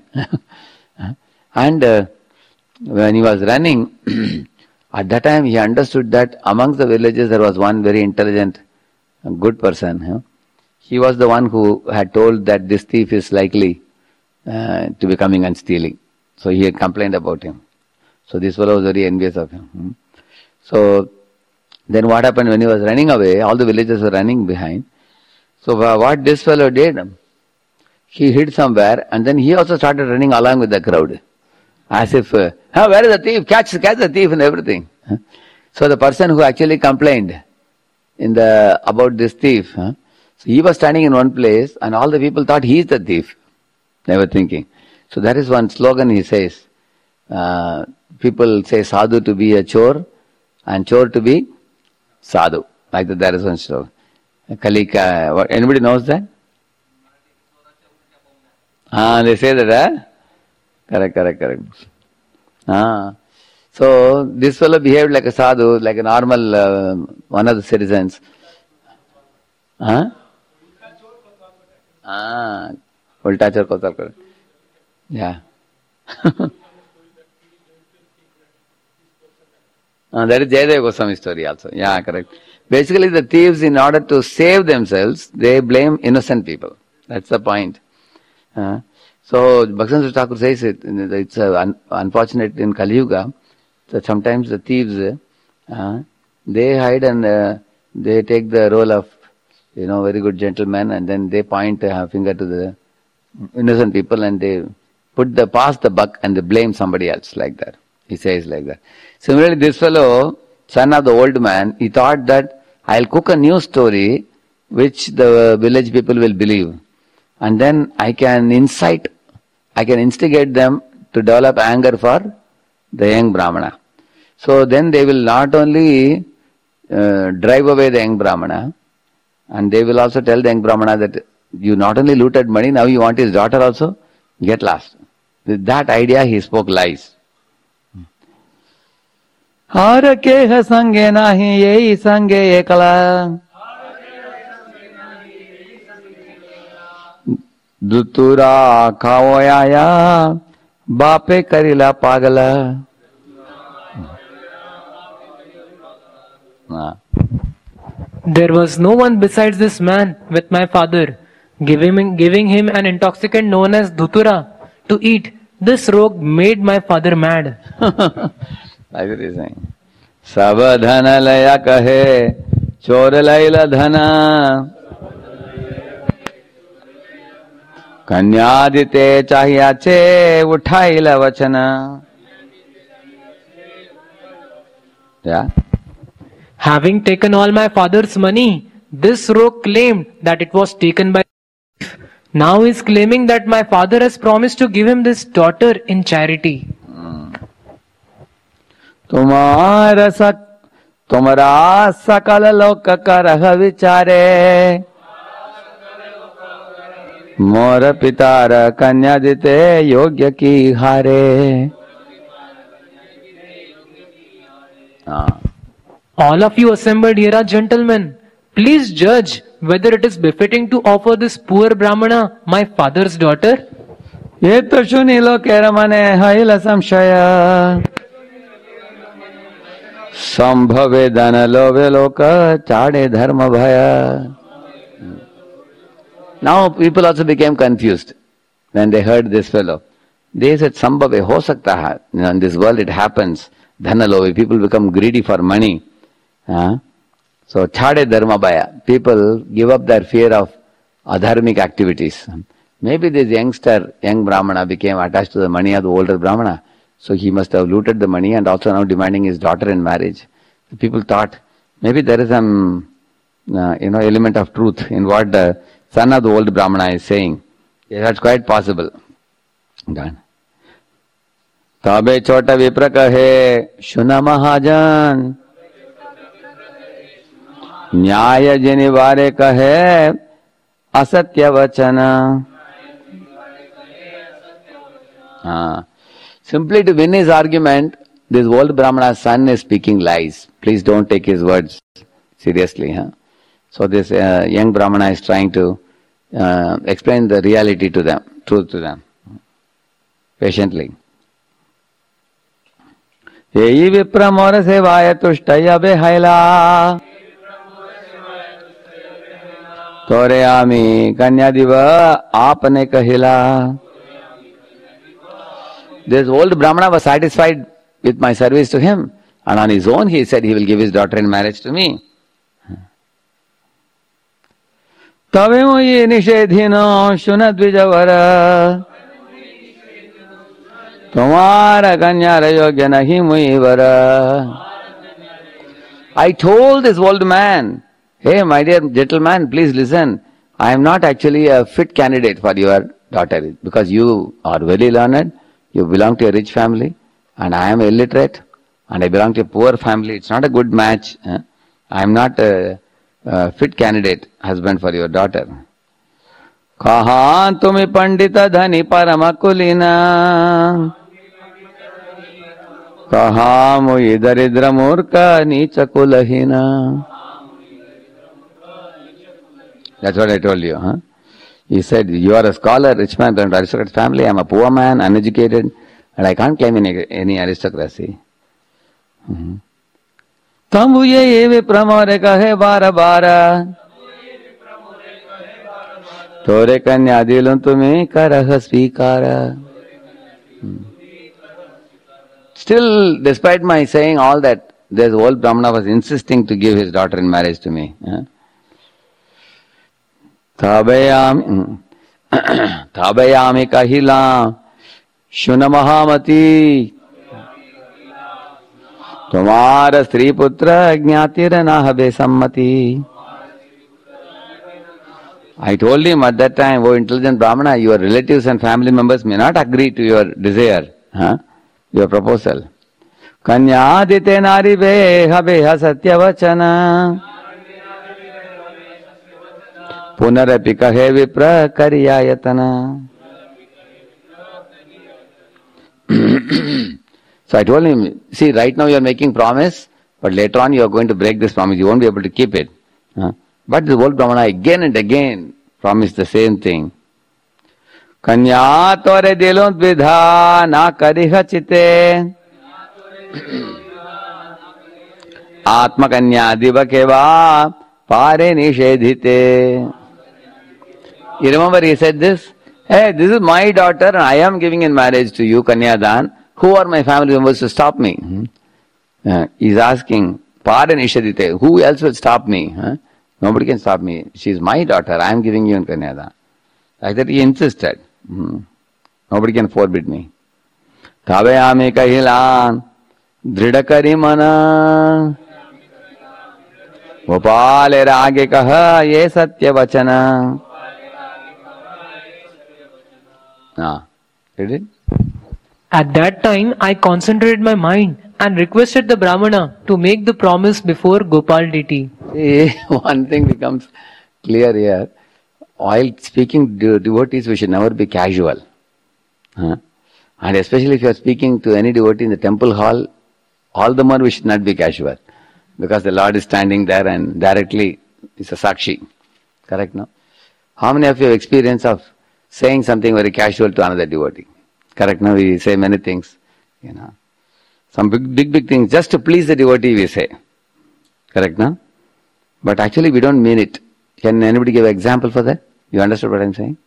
And uh, when he was running, at that time he understood that amongst the villagers there was one very intelligent, good person. Huh? He was the one who had told that this thief is likely uh, to be coming and stealing. So he had complained about him. So this fellow was very envious of him. Hmm? So then what happened when he was running away, all the villagers were running behind. So uh, what this fellow did, he hid somewhere and then he also started running along with the crowd. As if, uh, oh, where is the thief? Catch, catch the thief and everything. Huh? So the person who actually complained in the about this thief, huh? So he was standing in one place and all the people thought he is the thief. They were thinking. So that is one slogan he says. Uh, people say sadhu to be a chore and chore to be sadhu. Like that, there is one slogan. Kalika, what, anybody knows that? Ah, they say that, huh? Correct, correct, correct. Ah. So, this fellow behaved like a sadhu, like a normal, uh, one of the citizens. Huh? Ah, ulta chor kotal kar. Yeah. ah, that is Jayadeva Goswami story also. Yeah, correct. Basically, the thieves, in order to save themselves, they blame innocent people. That's the point. Uh, so, Bhaktivinoda Thakur says it, it's uh, un- unfortunate in Kali Yuga that sometimes the thieves, uh, they hide and uh, they take the role of, you know, very good gentlemen, and then they point a finger to the innocent people and they put the, pass the buck and they blame somebody else like that. He says like that. Similarly, this fellow, son of the old man, he thought that I'll cook a new story which the village people will believe. And then I can incite, I can instigate them to develop anger for the young Brahmana. So then they will not only uh, drive away the young Brahmana, and they will also tell the young Brahmana that you not only looted money, now you want his daughter also, get lost. With that idea he spoke lies. Har keha sange nahi yehi sange ekala. Dutura kavoyaya bape karila pagala. There was no one besides this man with my father, giving him, giving him an intoxicant known as Dhutura to eat. This rogue made my father mad. Like it is saying. Sabadhana laya kahe, chor laila dhana. Kanyadite chahiyache, uthaila vachana. Yeah. Having taken all my father's money, this rogue claimed that it was taken by. Now he is claiming that my father has promised to give him this daughter in charity. Tumhara sak, tumhara sakala loka karah vichare. Mora pitara kanya dite yogya ki hare. Ah. All of you assembled here are gentlemen. Please judge whether it is befitting to offer this poor Brahmana my father's daughter. Ye to shunilo keramane haila samshaya. Sambhave dana love loka chade dharma bhaya. Now people also became confused when they heard this fellow. They said, Sambhave ho sakta hai. You know, in this world it happens. Dhana love, people become greedy for money. Uh, so, chade dharma bhaya. People give up their fear of adharmic activities. Maybe this youngster, young Brahmana became attached to the money of the older Brahmana. So he must have looted the money and also now demanding his daughter in marriage. The people thought, maybe there is some uh, you know, element of truth in what the son of the old Brahmana is saying. Yeah, that's quite possible. Done. Tabe chota vipra kahe, shuna mahajan. Nyaya jinivare kahe, asatya vachana. Ah. Simply to win his argument, this old Brahmana's son is speaking lies. Please don't take his words seriously. Huh? So this uh, young Brahmana is trying to uh, explain the reality to them, truth to them, patiently. Yehi vipra mora sevaya tushtaya behaila. Tore ami kanya diva aapne kahila. This old Brahmana was satisfied with my service to him, and on his own he said he will give his daughter in marriage to me. Tabe moye nishedhino shunadvijavara. Tumhara kanyara yogya nahi muivara. I told this old man, hey my dear gentleman, please listen. I am not actually a fit candidate for your daughter because you are very learned. You belong to a rich family, and I am illiterate, and I belong to a poor family. It's not a good match. Eh? I am not a, a fit candidate husband for your daughter. Kahan tumi pandita dhani paramakulina. Kahan mui daridra murka nicha kulahina. That's what I told you. Huh? He said, you are a scholar, rich man, from an aristocrat family. I am a poor man, uneducated, and I can't claim any, any aristocracy. Tambuye eve pramore kahe bara bara. Tore kanya dilun tumi karaha svikara. Still, despite my saying all that, this old Brahmana was insisting to give his daughter in marriage to me. Huh? Tabayami Tabayami kahila Shuna mahamati Tumhara stri putra jnatira nahabe sammati. I told him at that time, oh intelligent Brahmana, your relatives and family members may not agree to your desire, huh? Your proposal. Kanyadite nari beha beha satyavachana Punarapi kahe vipra karyayatana. So I told him, see, right now you are making promise, but later on you are going to break this promise. You won't be able to keep it. Huh? But the old Brahmana again and again promised the same thing. Kanya tore dilon vidha na kariha chite Atma kanya divakeva pare nishedhite. You remember he said this? Hey, this is my daughter and I am giving in marriage to you, Kanyadan. Who are my family members to stop me? Hmm? Uh, he's asking, Pare nishedhite, who else will stop me? Huh? Nobody can stop me. She is my daughter. I am giving you in Kanyadan. Like that he insisted. Hmm. Nobody can forbid me. Tavayame kahilan dridakari mana Gopale rage kaha ye satya vachana. Ah, did it? At that time, I concentrated my mind and requested the Brahmana to make the promise before Gopal deity. See, one thing becomes clear here. While speaking to devotees, we should never be casual. Huh? And especially if you are speaking to any devotee in the temple hall, all the more we should not be casual. Because the Lord is standing there and directly is a sakshi. Correct, no? How many of you have experience of saying something very casual to another devotee? Correct, no? We say many things, you know. Some big, big, big things just to please the devotee we say. Correct, no? But actually we don't mean it. Can anybody give an example for that? You understood what I'm saying?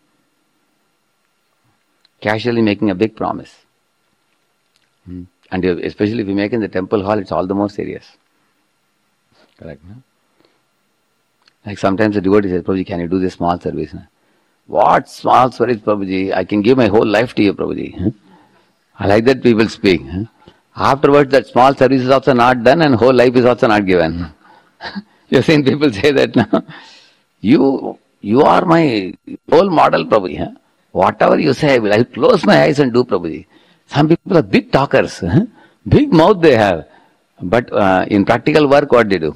Casually making a big promise. Hmm. And especially if you make in the temple hall, it's all the more serious. Correct, no? Like sometimes the devotee says, Prabhuji, can you do this small service? No? What small service, Prabhuji? I can give my whole life to you, Prabhuji. Huh? I like that people speak. Huh? Afterwards, that small service is also not done and whole life is also not given. You've seen people say that now. You, you are my whole model, Prabhuji. Huh? Whatever you say, I will I'll close my eyes and do, Prabhuji. Some people are big talkers. Huh? Big mouth they have. But uh, in practical work, what they do?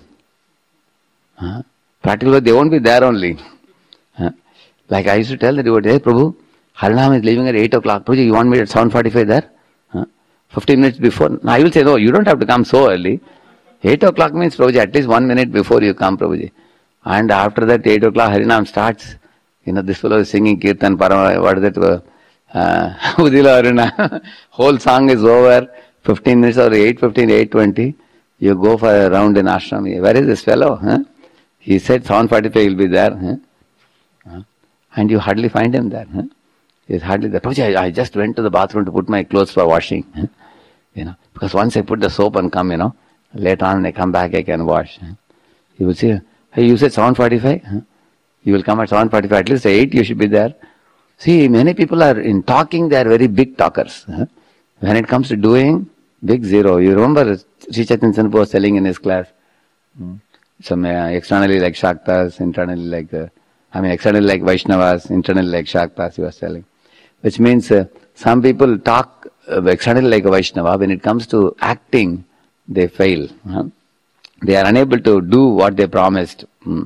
Huh? Practical work, they won't be there only. Huh? Like I used to tell the devotee, hey Prabhu, Harinam is leaving at eight o'clock. Prabhuji, you want me at seven forty-five there? Huh? fifteen minutes before. Now I will say, no, you don't have to come so early. eight o'clock means, Prabhuji, at least one minute before you come, Prabhuji. And after that, eight o'clock, Harinam starts. You know, this fellow is singing Kirtan, Parama, what is that? Uh, Udila Harina. Whole song is over. fifteen minutes or eight fifteen, eight twenty. You go for a round in ashram. Where is this fellow? Huh? He said seven forty-five will be there. Huh? Huh? And you hardly find him there. Huh? He's hardly there. Prabhuji, I, I just went to the bathroom to put my clothes for washing. Huh? You know, because once I put the soap and come, you know, later on when I come back, I can wash. Huh? He will say, hey, you said seven forty-five? Huh? You will come at seven forty-five. At least eight you should be there. See, many people are in talking, they are very big talkers. Huh? When it comes to doing, big zero. You remember Sri Chaitanya Senpu was telling in his class, hmm. some uh, externally like Shaktas, internally like, uh, I mean externally like Vaishnavas, internally like Shaktas, he was telling. Which means uh, some people talk uh, externally like a Vaishnava, when it comes to acting, they fail. Huh? They are unable to do what they promised. Hmm.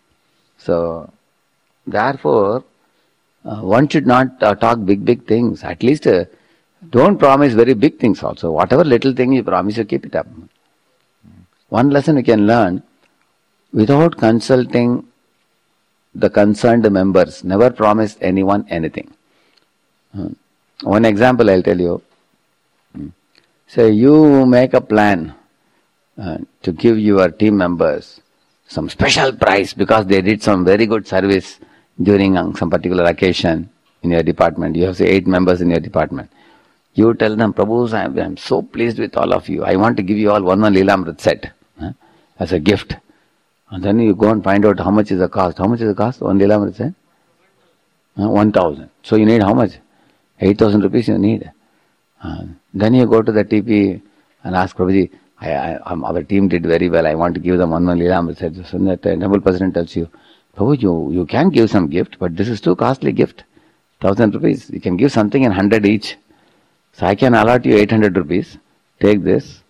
So, therefore, uh, one should not uh, talk big, big things. At least, uh, don't promise very big things also. Whatever little thing you promise, you keep it up. One lesson we can learn, without consulting the concerned members, never promise anyone anything. Hmm. One example I'll tell you. Hmm. Say you make a plan uh, to give your team members some special prize because they did some very good service during some particular occasion in your department. You have say eight members in your department. You tell them, Prabhus, I am so pleased with all of you. I want to give you all one one Leelamrit set huh, as a gift. And then you go and find out how much is the cost. How much is the cost? One Leelamrit set? Uh, one thousand. So you need how much? eight thousand rupees you need. Uh, then you go to the T P and ask Prabhuji, I, I, um, our team did very well. I want to give them one one Leelamrit set. So that the temple president tells you, Prabhu, you, you can give some gift, but this is too costly gift. Thousand rupees. You can give something in hundred each. So I can allot you eight hundred rupees. Take this.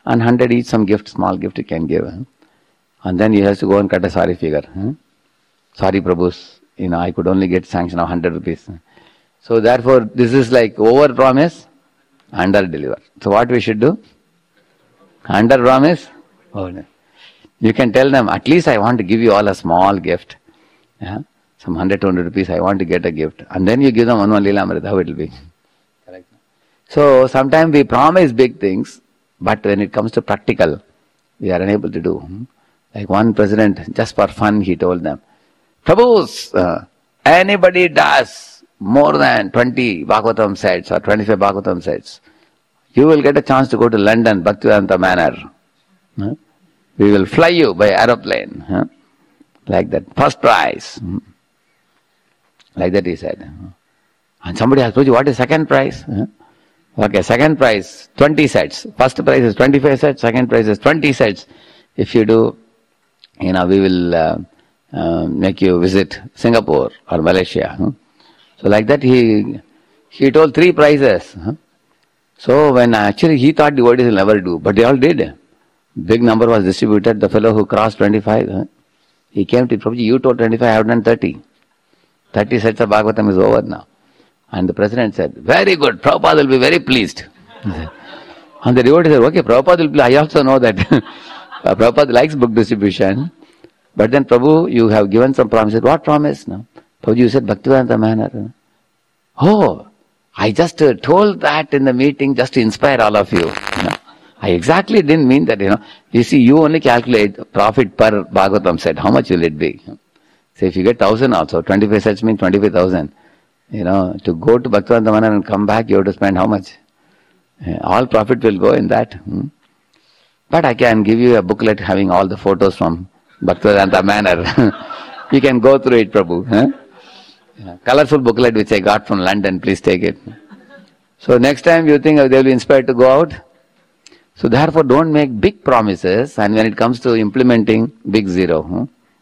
and hundred each, some gift, small gift you can give. Huh? And then he has to go and cut a sorry figure. Huh? Sorry, Prabhus, you know, I could only get sanction of hundred rupees. So therefore, this is like over promise, under deliver. So what we should do? Under promise, oh no. You can tell them, at least I want to give you all a small gift. Yeah? Some hundred, two hundred rupees, I want to get a gift. And then you give them one one Leela Amrit, how it will be. Correct. So sometimes we promise big things, but when it comes to practical, we are unable to do. Like one president, just for fun, he told them, Prabhus, uh, anybody does more than twenty Bhagavatam sets or twenty-five Bhagavatam sets, you will get a chance to go to London, Bhaktivedanta Manor. Huh? We will fly you by aeroplane. Huh? Like that. First prize. Hmm. Like that he said. And somebody asked, what is second prize? Huh? Okay, second prize, twenty sets. First prize is twenty-five sets, second prize is twenty sets. If you do, you know, we will uh, uh, make you visit Singapore or Malaysia. Huh? So like that he he told three prizes. Huh? So when actually he thought devotees will never do, but they all did. Big number was distributed. The fellow who crossed twenty-five, huh? He came to Prabhuji, you told twenty-five, I have done thirty. thirty sets of Bhagavatam is over now. And the president said, very good, Prabhupada will be very pleased. And the devotee said, okay, Prabhupada will be, I also know that Prabhupada likes book distribution. But then Prabhu, you have given some promises. What promise? No? Prabhuji, you said Bhaktivedanta Manor. Oh, I just uh, told that in the meeting just to inspire all of you. you know. I exactly didn't mean that, you know. You see, you only calculate profit per Bhagavatam set. How much will it be? So if you get thousand also, twenty-five sets means twenty-five thousand. You know, to go to Bhaktivedanta Manor and come back, you have to spend how much? Uh, all profit will go in that. Hmm? But I can give you a booklet having all the photos from Bhaktivedanta Manor. You can go through it, Prabhu. Huh? Yeah. Colorful booklet which I got from London, please take it. So next time you think they will be inspired to go out? So therefore don't make big promises, and when it comes to implementing, big zero. Hmm?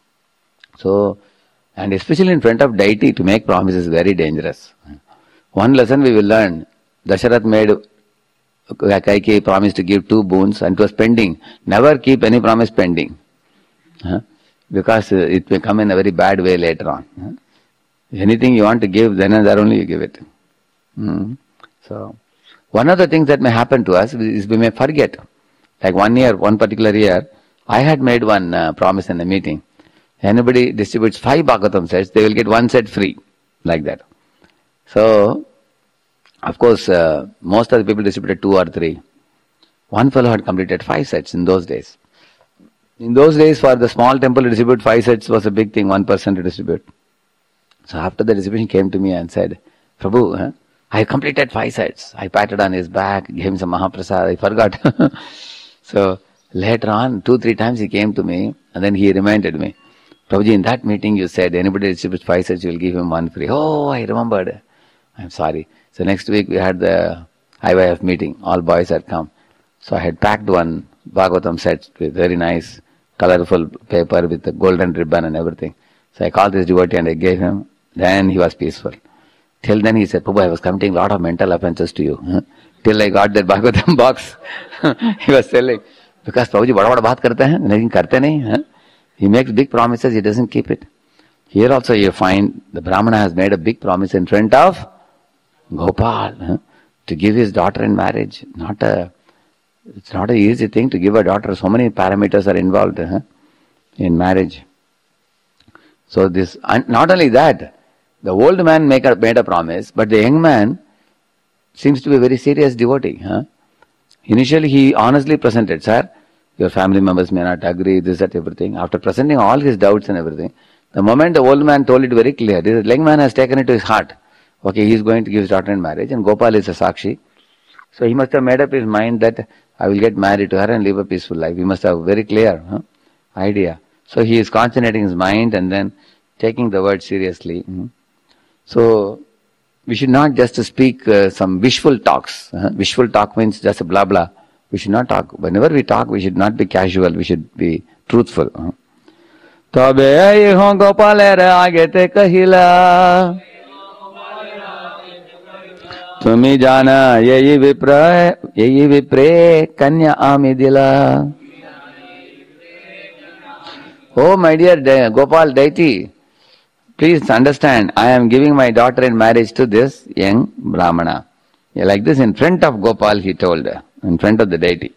So, and especially in front of deity, to make promises is very dangerous. One lesson we will learn, Dasharat made Kaikeyi promise to give two boons and it was pending. Never keep any promise pending. Huh? Because it may come in a very bad way later on. Huh? Anything you want to give, then and there only you give it. Hmm. So, one of the things that may happen to us is we may forget. Like one year, one particular year, I had made one uh, promise in a meeting. Anybody distributes five Bhagavatam sets, they will get one set free. Like that. So, of course, uh, most of the people distributed two or three. One fellow had completed five sets in those days. In those days, for the small temple to distribute five sets was a big thing, one person to distribute. So after the distribution, came to me and said, Prabhu, huh, I completed five sets. I patted on his back, gave him some Mahaprasad, I forgot. So later on, two, three times he came to me and then he reminded me, Prabhuji, in that meeting you said, anybody distributes five sets, you will give him one free. Oh, I remembered. I'm sorry. So next week we had the I Y F meeting. All boys had come. So I had packed one Bhagavatam set with very nice, colorful paper with the golden ribbon and everything. So I called this devotee and I gave him. Then he was peaceful. Till then he said, Prabhu, I was committing a lot of mental offenses to you. Huh? Till I got that Bhagavatam box. He was telling, because Prabhuji, bada bada baat karte hain, lekin karte nahi. Huh? He makes big promises, he doesn't keep it. Here also you find the Brahmana has made a big promise in front of Gopal, huh? To give his daughter in marriage. Not a, it's not an easy thing to give a daughter. So many parameters are involved huh? in marriage. So this, and not only that, the old man make a, made a promise, but the young man seems to be a very serious devotee. Huh? Initially he honestly presented, sir, your family members may not agree, this, that, everything. After presenting all his doubts and everything, the moment the old man told it very clear, the young man has taken it to his heart. Okay, he is going to give his daughter in marriage, and Gopal is a Sakshi. So he must have made up his mind that I will get married to her and live a peaceful life. He must have a very clear huh, idea. So he is concentrating his mind and then taking the word seriously. Mm-hmm. So we should not just speak uh, some wishful talks. Uh, wishful talk means just a blah blah. We should not talk. Whenever we talk, we should not be casual. We should be truthful. Uh. Tabe ai ho Gopal re aage te kahila. Tumi jana yeyi vipra yeyi vipre kanya amidila. Oh my dear De- Gopal deity, please understand, I am giving my daughter in marriage to this young Brahmana. Yeah, like this in front of Gopal he told, in front of the deity.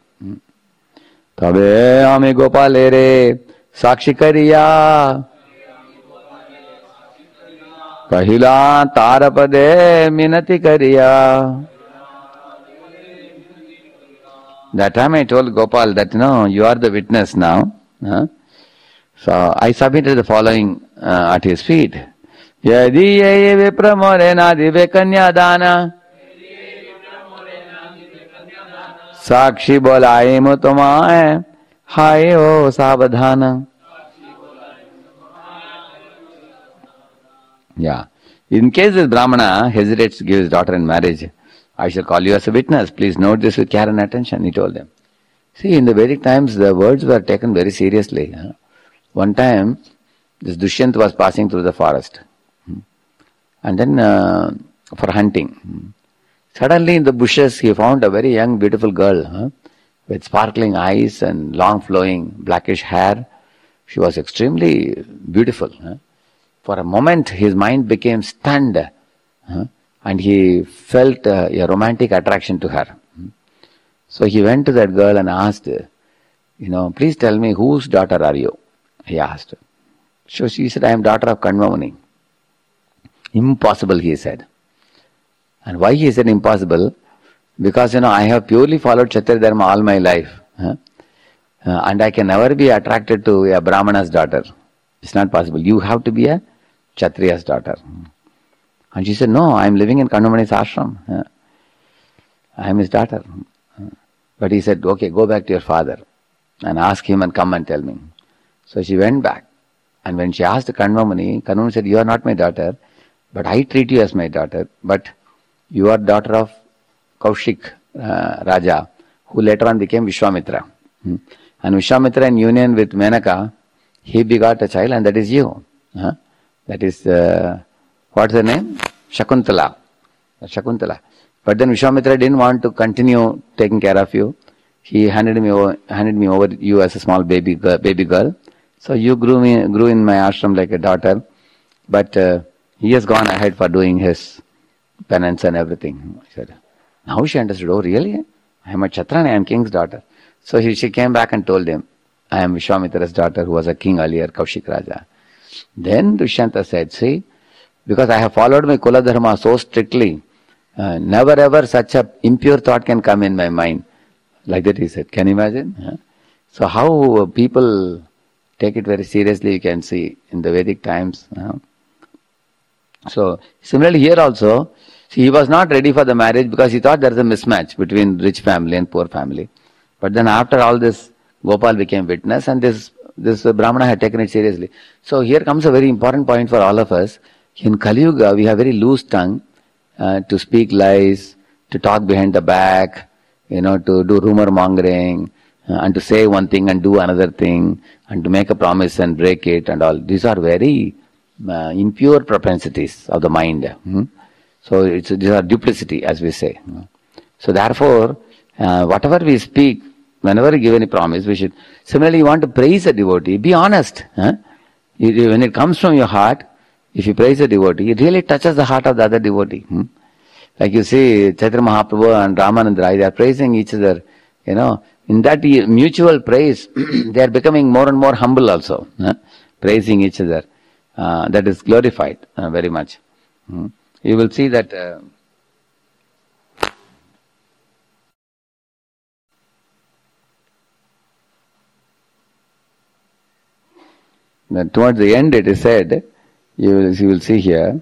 Tabe ami Gopal ere sakshi kariya. Pahila tarapade minati kariya. That time I told Gopal that, no, you are the witness now. Huh? So I submitted the following uh, at his feet. Yadi ye vipramore nadi kanya dana. Sakshi bolai mutumae. Hai o sabadhana. Yeah. In case this Brahmana hesitates to give his daughter in marriage, I shall call you as a witness. Please note this with care and attention, he told them. See, in the Vedic times, the words were taken very seriously. Huh? One time, this Dushyant was passing through the forest. And then, uh, for hunting. Suddenly, in the bushes, he found a very young, beautiful girl, huh? With sparkling eyes and long flowing blackish hair. She was extremely beautiful. Huh? For a moment, his mind became stunned, huh? And he felt uh, a romantic attraction to her. So he went to that girl and asked, you know, please tell me, whose daughter are you? He asked. So she said, I am daughter of Kanvamuni. Impossible, he said. And why he said impossible? Because, you know, I have purely followed Kshatriya Dharma all my life. Huh? Uh, and I can never be attracted to a Brahmana's daughter. It's not possible. You have to be a Kshatriya's daughter. And she said, no, I am living in Kanvamani's ashram. Uh, I am his daughter. Uh, but he said, okay, go back to your father and ask him and come and tell me. So she went back. And when she asked Kanvamani, Kanvamani said, you are not my daughter, but I treat you as my daughter. But you are daughter of Kaushik uh, Raja, who later on became Vishwamitra. Hmm. And Vishwamitra in union with Menaka, he begot a child, and that is you. Huh? That is, uh, what's the name? Shakuntala. Shakuntala. But then Vishwamitra didn't want to continue taking care of you. He handed me over, handed me over you as a small baby girl, baby girl. So you grew me, grew in my ashram like a daughter. But uh, he has gone ahead for doing his penance and everything. I said, now she understood, oh really? I am a Kshatrani, I am king's daughter. So he, she came back and told him, I am Vishwamitra's daughter who was a king earlier, Kaushik Raja. Then Dushyanta said, see, because I have followed my Kula Dharma so strictly, uh, never ever such a impure thought can come in my mind. Like that he said. Can you imagine? Huh? So how people take it very seriously, you can see in the Vedic times. Huh? So similarly here also, see, he was not ready for the marriage because he thought there is a mismatch between rich family and poor family. But then after all this, Gopal became witness, and this this Brahmana had taken it seriously. So here comes a very important point for all of us. In Kali Yuga, we have very loose tongue uh, to speak lies, to talk behind the back, you know, to do rumor mongering, uh, and to say one thing and do another thing, and to make a promise and break it and all. These are very uh, impure propensities of the mind. Hmm? So it's, these are duplicity, as we say. So therefore, uh, whatever we speak, whenever we give any promise, we should. Similarly, you want to praise a devotee, be honest. Huh? You, when it comes from your heart, if you praise a devotee, it really touches the heart of the other devotee. Hmm? Like you see, Chaitanya Mahaprabhu and Ramananda Rai, they are praising each other. You know, in that mutual praise, they are becoming more and more humble also. Huh? Praising each other. Uh, that is glorified uh, very much. Hmm? You will see that. Uh, that towards the end it is said, you will, you will see here,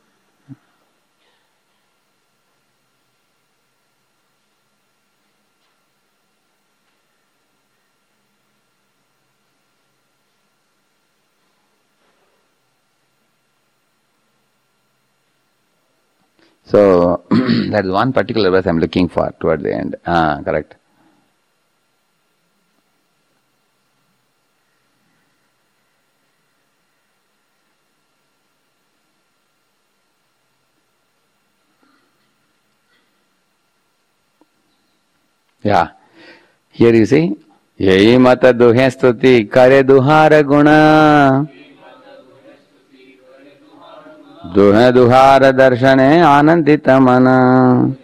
so that is one particular verse I am looking for towards the end. Ah, correct. Yeah. Here you see, Yei mata duhe stuti kare duhara guna. Duhe duhara darshane anandita mana.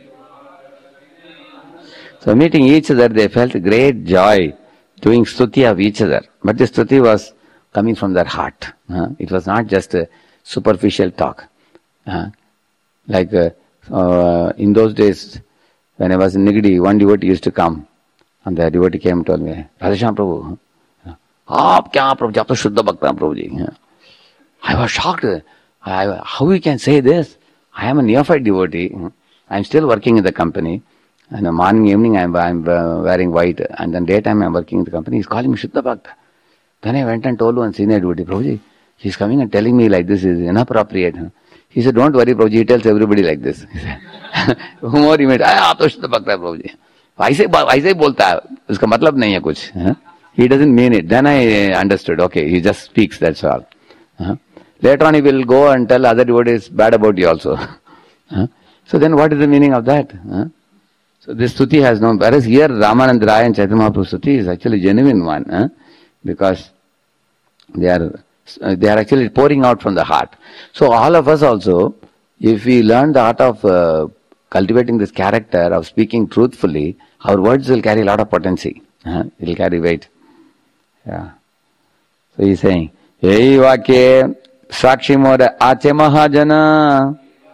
So meeting each other, they felt great joy doing stuti of each other. But the stuti was coming from their heart. Uh, it was not just a superficial talk. Uh, like uh, uh, in those days, when I was in Nigdi, one devotee used to come. And the devotee came and told me, Radheshyam Prabhu, aap kya Prabhu, aap to Shuddha Bhakta Prabhuji. I was shocked. I, how you can say this? I am a neophyte devotee. I am still working in the company. And the morning, evening, I am I'm, uh, wearing white. And then daytime, I am working in the company. He is calling me Shuddha Bhakta. Then I went and told one senior devotee, Prabhuji, he is coming and telling me like this is inappropriate. He said, don't worry, Prabhuji, he tells everybody like this. He said, who more he made, aap to Shuddha Bhakta Prabhuji. ऐसे ऐसे बोलता है उसका मतलब नहीं है कुछ. He doesn't mean it. Then I understood. Okay, he just speaks, that's all. Uh-huh. Later on he will go and tell other devotees bad about you also. Uh-huh. So then what is the meaning of that? Uh-huh. So this stuti has no, whereas here Ramanand Rai and Chaitanya Mahaprabhu stuti is actually genuine one. Uh-huh. Because they are, they are actually pouring out from the heart. So all of us also, if we learn the art of uh, cultivating this character of speaking truthfully, our words will carry a lot of potency. Uh, it will carry weight. Yeah. So he is saying, Yei vakye sakshi mora ache mahajana.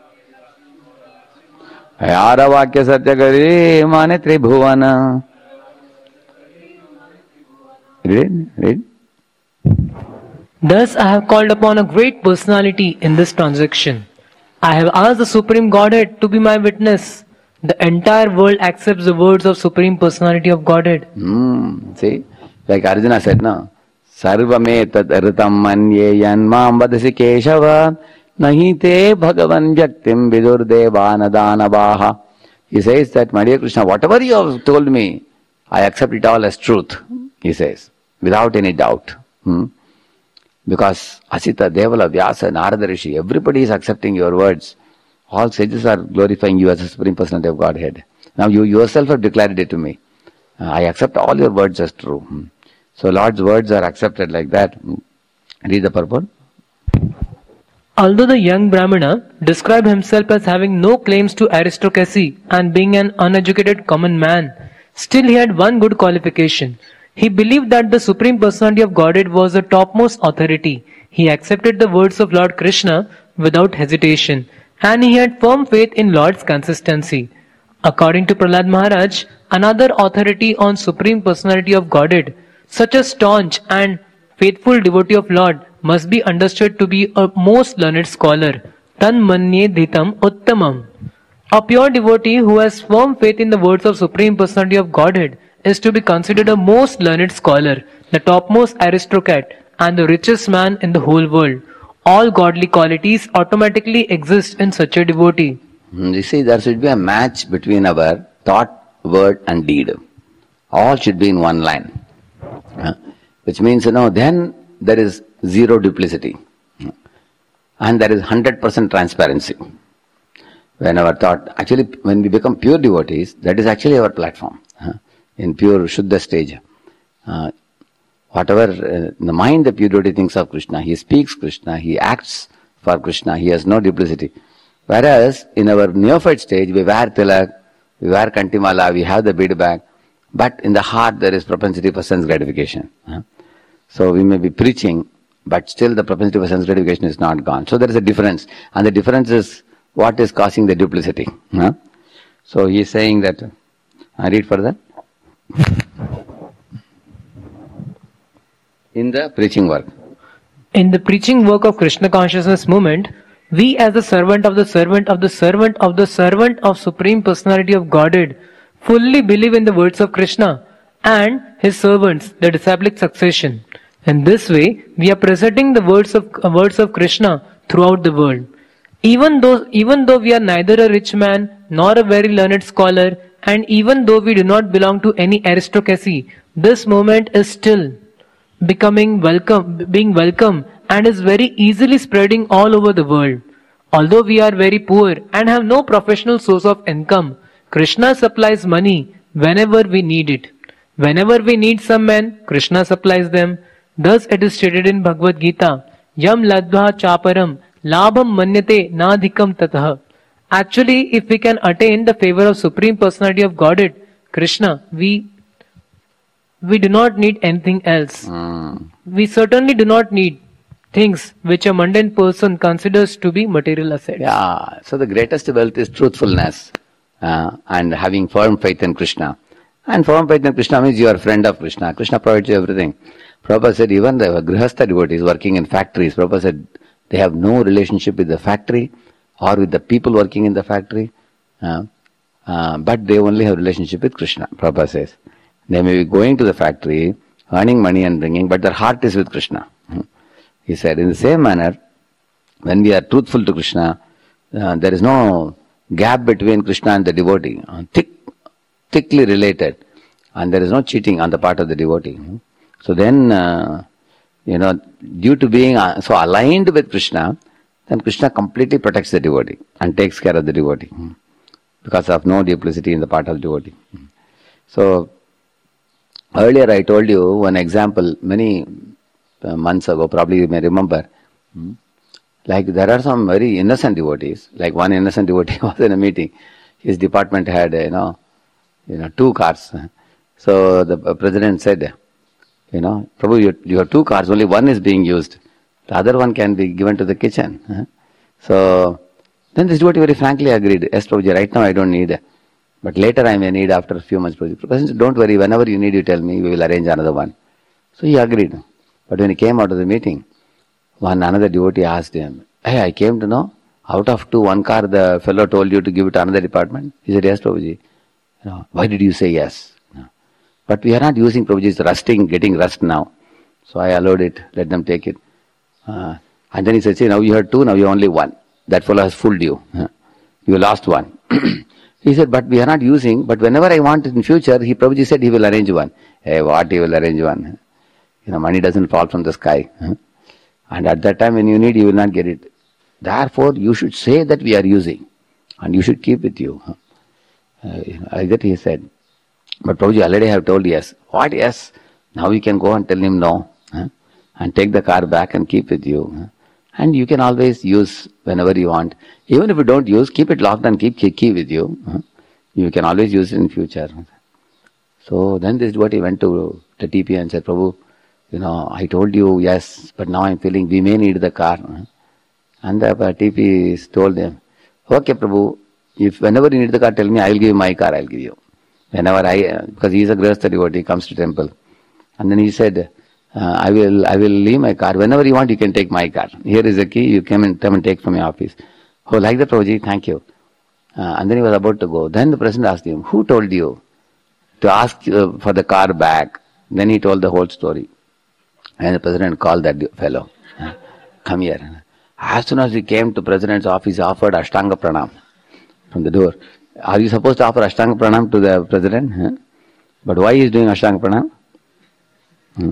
Yara vakya satya gari mane tribhuvana. Read, read. Thus I have called upon a great personality in this transaction. I have asked the Supreme Godhead to be my witness. The entire world accepts the words of Supreme Personality of Godhead. Mm, see, like Arjuna said, no? Sarvame tad ritam manye yanmam vadasi keshava nahi te bhagavan vyaktim vidur devana danavaha. He says that, my dear Krishna, whatever you have told me, I accept it all as truth, he says, without any doubt. Hmm? Because Asita, Devala, Vyasa, Narada Rishi, everybody is accepting your words. All sages are glorifying you as the Supreme Personality of Godhead. Now you yourself have declared it to me. Uh, I accept all your words as true. Hmm. So Lord's words are accepted like that. Hmm. Read the purport. Although the young Brahmana described himself as having no claims to aristocracy and being an uneducated common man, still he had one good qualification. He believed that the Supreme Personality of Godhead was the topmost authority. He accepted the words of Lord Krishna without hesitation, and he had firm faith in Lord's consistency. According to Prahlad Maharaj, another authority on Supreme Personality of Godhead, such a staunch and faithful devotee of Lord, must be understood to be a most learned scholar. Tan manye dhitam uttamam. A pure devotee who has firm faith in the words of Supreme Personality of Godhead is to be considered a most learned scholar, the topmost aristocrat, and the richest man in the whole world. All godly qualities automatically exist in such a devotee. You see, there should be a match between our thought, word and deed. All should be in one line. Uh, which means, you know, then there is zero duplicity. Uh, and there is one hundred percent transparency. When our thought, actually, when we become pure devotees, that is actually our platform. Uh, in pure Shuddha stage. Uh, whatever, uh, in the mind the pure devotee thinks of Krishna, he speaks Krishna, he acts for Krishna, he has no duplicity. Whereas, in our neophyte stage, we wear tilak, we wear kantimala, we have the bead bag, but in the heart there is propensity for sense gratification. Uh, so we may be preaching, but still the propensity for sense gratification is not gone. So there is a difference, and the difference is what is causing the duplicity. Uh, so he is saying that, I read further. In the preaching work. In the preaching work of Krishna consciousness movement, we as the servant of the servant of the servant of the servant of Supreme Personality of Godhead fully believe in the words of Krishna and his servants, the disciplic succession. In this way, we are presenting the words of uh, words of Krishna throughout the world. Even though, even though we are neither a rich man nor a very learned scholar, and even though we do not belong to any aristocracy, this movement is still becoming welcome, being welcome, and is very easily spreading all over the world. Although we are very poor and have no professional source of income, Krishna supplies money whenever we need it. Whenever we need some men, Krishna supplies them. Thus it is stated in Bhagavad Gita, Yam ladva chaparam labham manyate nadhikam tatah. Actually, if we can attain the favor of Supreme Personality of Godhead, Krishna, we we do not need anything else. Mm. We certainly do not need things which a mundane person considers to be material assets. Yeah, so the greatest wealth is truthfulness uh, and having firm faith in Krishna. And firm faith in Krishna means you are a friend of Krishna. Krishna provides you everything. Prabhupada said even the Grihastha devotees working in factories, Prabhupada said they have no relationship with the factory or with the people working in the factory, uh, uh, but they only have relationship with Krishna, Prabhupada says. They may be going to the factory, earning money and bringing, but their heart is with Krishna. He said, in the same manner, when we are truthful to Krishna, uh, there is no gap between Krishna and the devotee, uh, thick, thickly related, and there is no cheating on the part of the devotee. So then, uh, you know, due to being uh, so aligned with Krishna, then Krishna completely protects the devotee and takes care of the devotee because of no duplicity in the part of the devotee. So, earlier I told you one example many uh, months ago, probably you may remember. Like there are some very innocent devotees. Like one innocent devotee was in a meeting. His department had, you know, you know, two cars. So the president said, you know, Prabhu, you, you have two cars, only one is being used. The other one can be given to the kitchen. So then this devotee very frankly agreed, yes Prabhuji, right now I don't need, but later I may need after a few months. Prabhuji, Prabhuji said, don't worry, whenever you need you tell me, we will arrange another one. So he agreed. But when he came out of the meeting, one another devotee asked him, hey, I came to know, out of two, one car the fellow told you to give it to another department. He said, yes Prabhuji. You know, why did you say yes? No. But we are not using Prabhuji, it's rusting, getting rust now. So I allowed it, let them take it. Uh, and then he said, see, now you had two, now you only one. That fellow has fooled you. Uh, you lost one. He said, but we are not using, but whenever I want in future, he Prabhuji said he will arrange one. Hey, what he will arrange one? You know, money doesn't fall from the sky. Uh, and at that time when you need, you will not get it. Therefore, you should say that we are using. And you should keep with you. Uh, you know, like that he said. But Prabhuji already have told yes. What yes? Now you can go and tell him no. Uh, and take the car back and keep with you. And you can always use whenever you want. Even if you don't use, keep it locked and keep key with you. You can always use it in future. So then this devotee went to the T P and said, Prabhu, you know, I told you yes, but now I'm feeling we may need the car. And the T P told him, okay Prabhu, if whenever you need the car, tell me, I will give you my car, I will give you. Whenever I, because he is a Grihastha devotee, comes to temple. And then he said, Uh, I will I will leave my car. Whenever you want, you can take my car. Here is the key, you come and come and take from your office. Oh, like that, Prabhuji, thank you. Uh, and then he was about to go. Then the president asked him, who told you to ask uh, for the car back? Then he told the whole story. And the president called that fellow. Uh, come here. As soon as he came to president's office, he offered Ashtanga Pranam from the door. Are you supposed to offer Ashtanga Pranam to the president? Huh? But why he is doing Ashtanga Pranam? Hmm?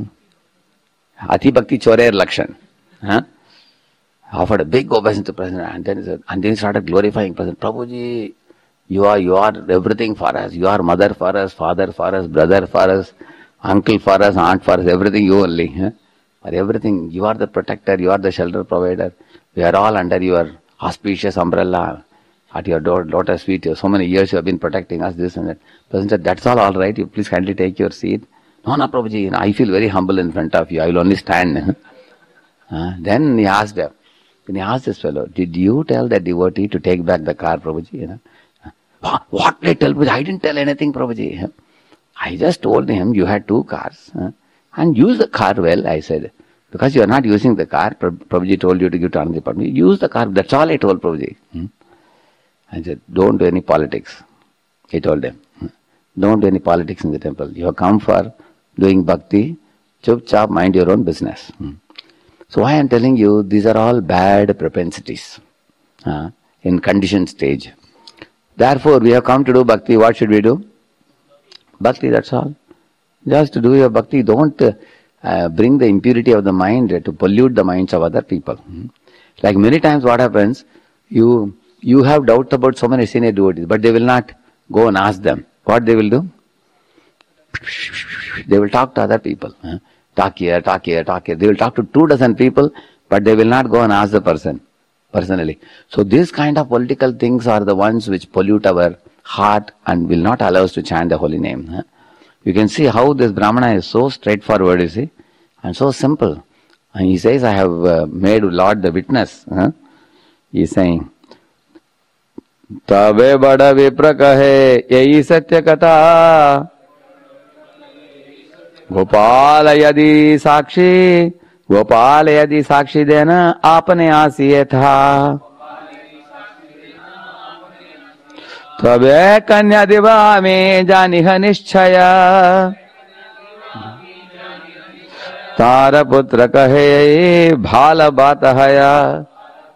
Ati Bhakti Chorer Lakshan. Huh? Offered a big obeisance to President, and then, said, and then he started glorifying President. Prabhuji, you are, you are everything for us. You are mother for us, father for us, brother for us, uncle for us, aunt for us, everything you only. Huh? For everything, you are the protector, you are the shelter provider. We are all under your auspicious umbrella at your lotus feet. So many years you have been protecting us, this and that. President said, that's all all right. You please kindly take your seat. No, no, Prabhuji, you know, I feel very humble in front of you. I will only stand. uh, then he asked him, then he asked this fellow, did you tell that devotee to take back the car, Prabhuji? You know? What, what did I tell Prabhuji? I didn't tell anything, Prabhuji. I just told him you had two cars. Uh, and use the car well, I said. Because you are not using the car, Prabhuji told you to give to another department. Use the car. That's all I told Prabhuji. Hmm? I said, don't do any politics. He told him. Don't do any politics in the temple. You have come for doing bhakti, chup chap, mind your own business. Hmm. So why I am telling you, these are all bad propensities uh, in conditioned stage. Therefore, we have come to do bhakti. What should we do? Bhakti, that's all. Just to do your bhakti. Don't uh, bring the impurity of the mind to pollute the minds of other people. Hmm. Like many times what happens, you you have doubt about so many senior devotees, but they will not go and ask them. What they will do? they will talk to other people. Huh? Talk here, talk here, talk here. They will talk to two dozen people, but they will not go and ask the person personally. So these kind of political things are the ones which pollute our heart and will not allow us to chant the holy name. Huh? You can see how this Brahmana is so straightforward, you see, and so simple. And he says, I have uh, made Lord the witness. Huh? He is saying, Tabe bada vipra kahe, yahi satya katha. Gopala yadi sakshi, Gopala yadi sakshi dena, apne aasiye tha. Tabe kanya diva me janiha nishchaya. Tara putra kahe, bhala batahaya.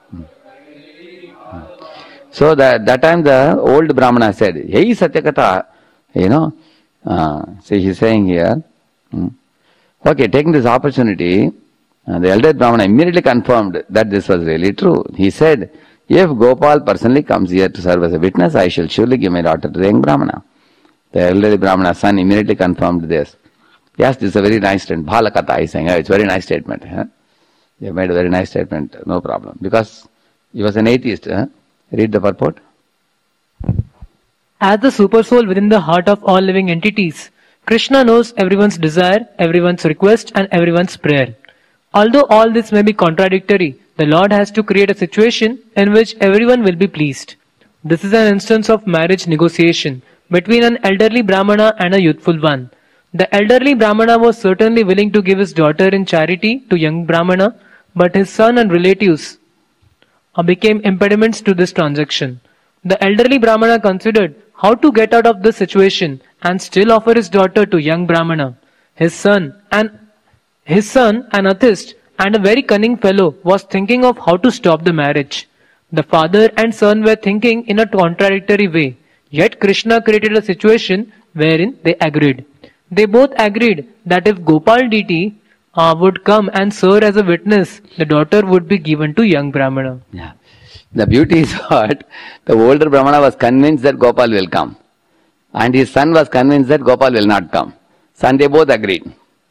So that, that time the old Brahmana said, Hey Satyakatha, you know, uh, see he's saying here, hmm. okay, taking this opportunity, uh, the elder Brahmana immediately confirmed that this was really true. He said, if Gopal personally comes here to serve as a witness, I shall surely give my daughter to the young Brahmana. The elderly Brahmana's son immediately confirmed this. Yes, this is a very nice statement. Bhala Katha, he's saying, oh, it's a very nice statement. Huh? You have made a very nice statement, no problem. Because he was an atheist. Huh? Read the purport. As the supersoul within the heart of all living entities, Krishna knows everyone's desire, everyone's request, and everyone's prayer. Although all this may be contradictory, the Lord has to create a situation in which everyone will be pleased. This is an instance of marriage negotiation between an elderly Brahmana and a youthful one. The elderly Brahmana was certainly willing to give his daughter in charity to young Brahmana, but his son and relatives became impediments to this transaction. The elderly Brahmana considered how to get out of this situation and still offer his daughter to young Brahmana. His son, and his son, an atheist and a very cunning fellow, was thinking of how to stop the marriage. The father and son were thinking in a contradictory way, yet Krishna created a situation wherein they agreed. They both agreed that if Gopal deity Uh, would come and serve as a witness, the daughter would be given to young Brahmana. Yeah. The beauty is what? The older Brahmana was convinced that Gopal will come. And his son was convinced that Gopal will not come. So and they both agreed.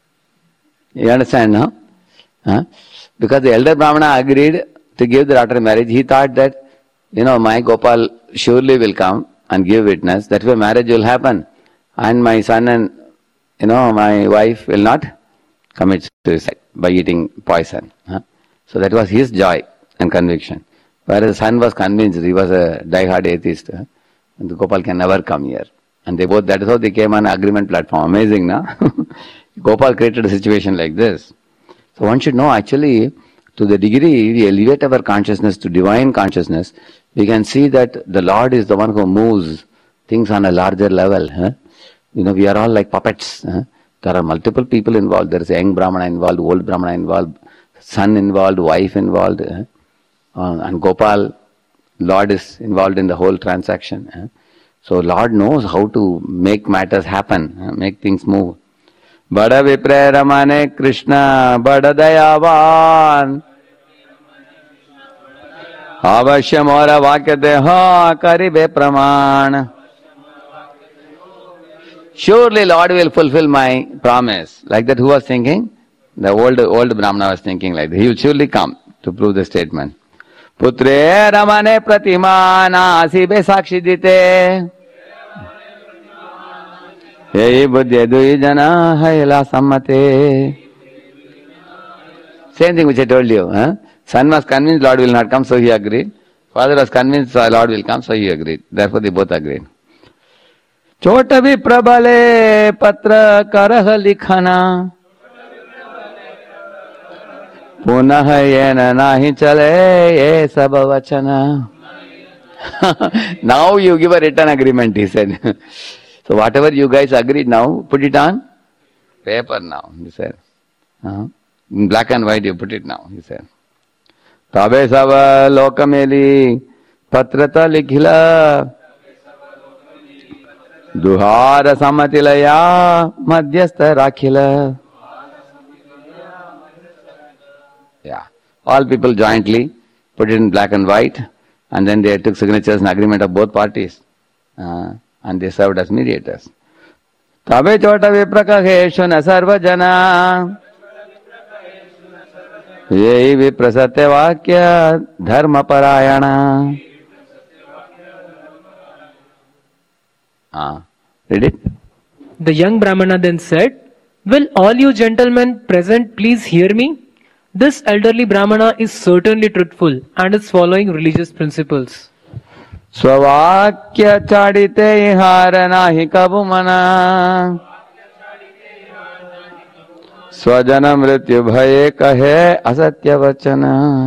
You understand, no? Huh? Because the elder Brahmana agreed to give the daughter marriage. He thought that, you know, my Gopal surely will come and give witness. That way marriage will happen. And my son and, you know, my wife will not commit suicide by eating poison. Huh? So that was his joy and conviction. Whereas the son was convinced, he was a die-hard atheist. Huh? And the Gopal can never come here. And they both, that is how they came on an agreement platform. Amazing, no? Gopal created a situation like this. So one should know actually, to the degree we elevate our consciousness to divine consciousness, we can see that the Lord is the one who moves things on a larger level. Huh? You know, we are all like puppets. Huh? There are multiple people involved. There is a young Brahmana involved, old Brahmana involved, son involved, wife involved. Uh, and Gopal, Lord is involved in the whole transaction. Uh. So Lord knows how to make matters happen, uh, make things move. Bada vipre ramane Krishna, bada dayavan. Avashya mora vakyate ha karibe praman. Surely Lord will fulfill my promise. Like that, who was thinking? The old old Brahmana was thinking like that. He will surely come to prove the statement. Putre ramane pratimana asibe sakshi dite. Hey buddhe dui jana hayla sammate. Same thing which I told you. Huh? Son was convinced Lord will not come, so he agreed. Father was convinced Lord will come, so he agreed. Therefore they both agreed. छोट भी प्रबले पत्र करह लिखना पुनः ये नहीं चले ये सब वचन. Now you give a written agreement, he said. So whatever you guys agreed now, put it on paper now, he said. Uh-huh. In black and white you put it now, he said. Tabe sava lokameli patrata likhila Duhara samatilaya madhyastha rakhila. Yeah. All people jointly put it in black and white, and then they took signatures and agreement of both parties. Uh, and they served as mediators. तबे चोट विप्रकहेशु न सर्वजना यही विप्र सत्य वाक्य धर्म परायण. Ah, read it. The young Brahmana then said, "Will all you gentlemen present please hear me? This elderly Brahmana is certainly truthful and is following religious principles." स्ववाक्य चाडिते हार नाही कबु मना स्वजन मृत्यु भये कहे असत्य वचन.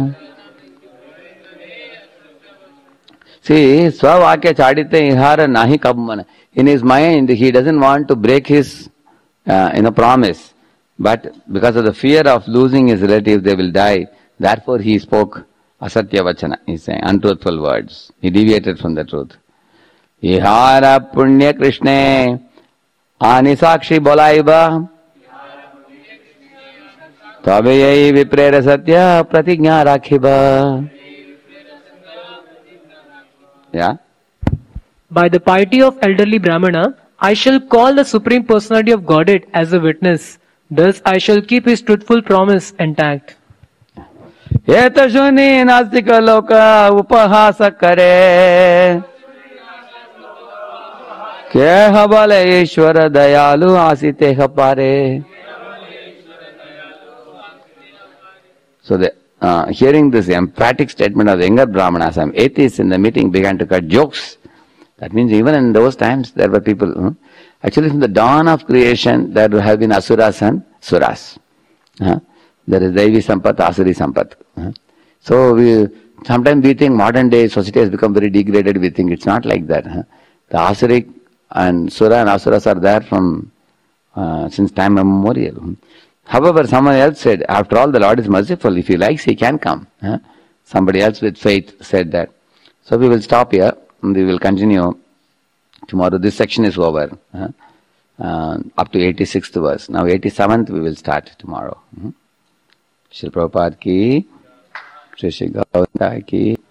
See, swavakya chadite ihara nahi kabmana. In his mind, he doesn't want to break his uh, you know, promise. But because of the fear of losing his relatives, they will die. Therefore, he spoke asatya vachana. He's saying untruthful words. He deviated from the truth. Ihara punya krishne anisakshi bolaiba tabe yahi viprera satya pratigna rakhiba. Yeah. By the piety of elderly Brahmana, I shall call the Supreme Personality of Godhead as a witness. Thus I shall keep his truthful promise intact. Eta shuni nastika loka upahasa kare keha bale Ishwara dayalu asiteha pare. So the Uh, hearing this emphatic statement of the younger Brahmana, some atheists in the meeting began to cut jokes. That means even in those times there were people, hmm? Actually from the dawn of creation there have been asuras and suras. Uh, there is Devi Sampat, Asuri Sampat. Uh, so we, sometimes we think modern day society has become very degraded, we think it's not like that. Uh, the Asuric and Sura and Asuras are there from, uh, since time immemorial. However, someone else said, after all, the Lord is merciful. If he likes, he can come. Huh? Somebody else with faith said that. So we will stop here and we will continue tomorrow. This section is over. Huh? Uh, up to eighty-sixth verse. Now eighty-seventh we will start tomorrow. Hmm? Shri Prabhupada ki, Shri Shri Gauranga ki.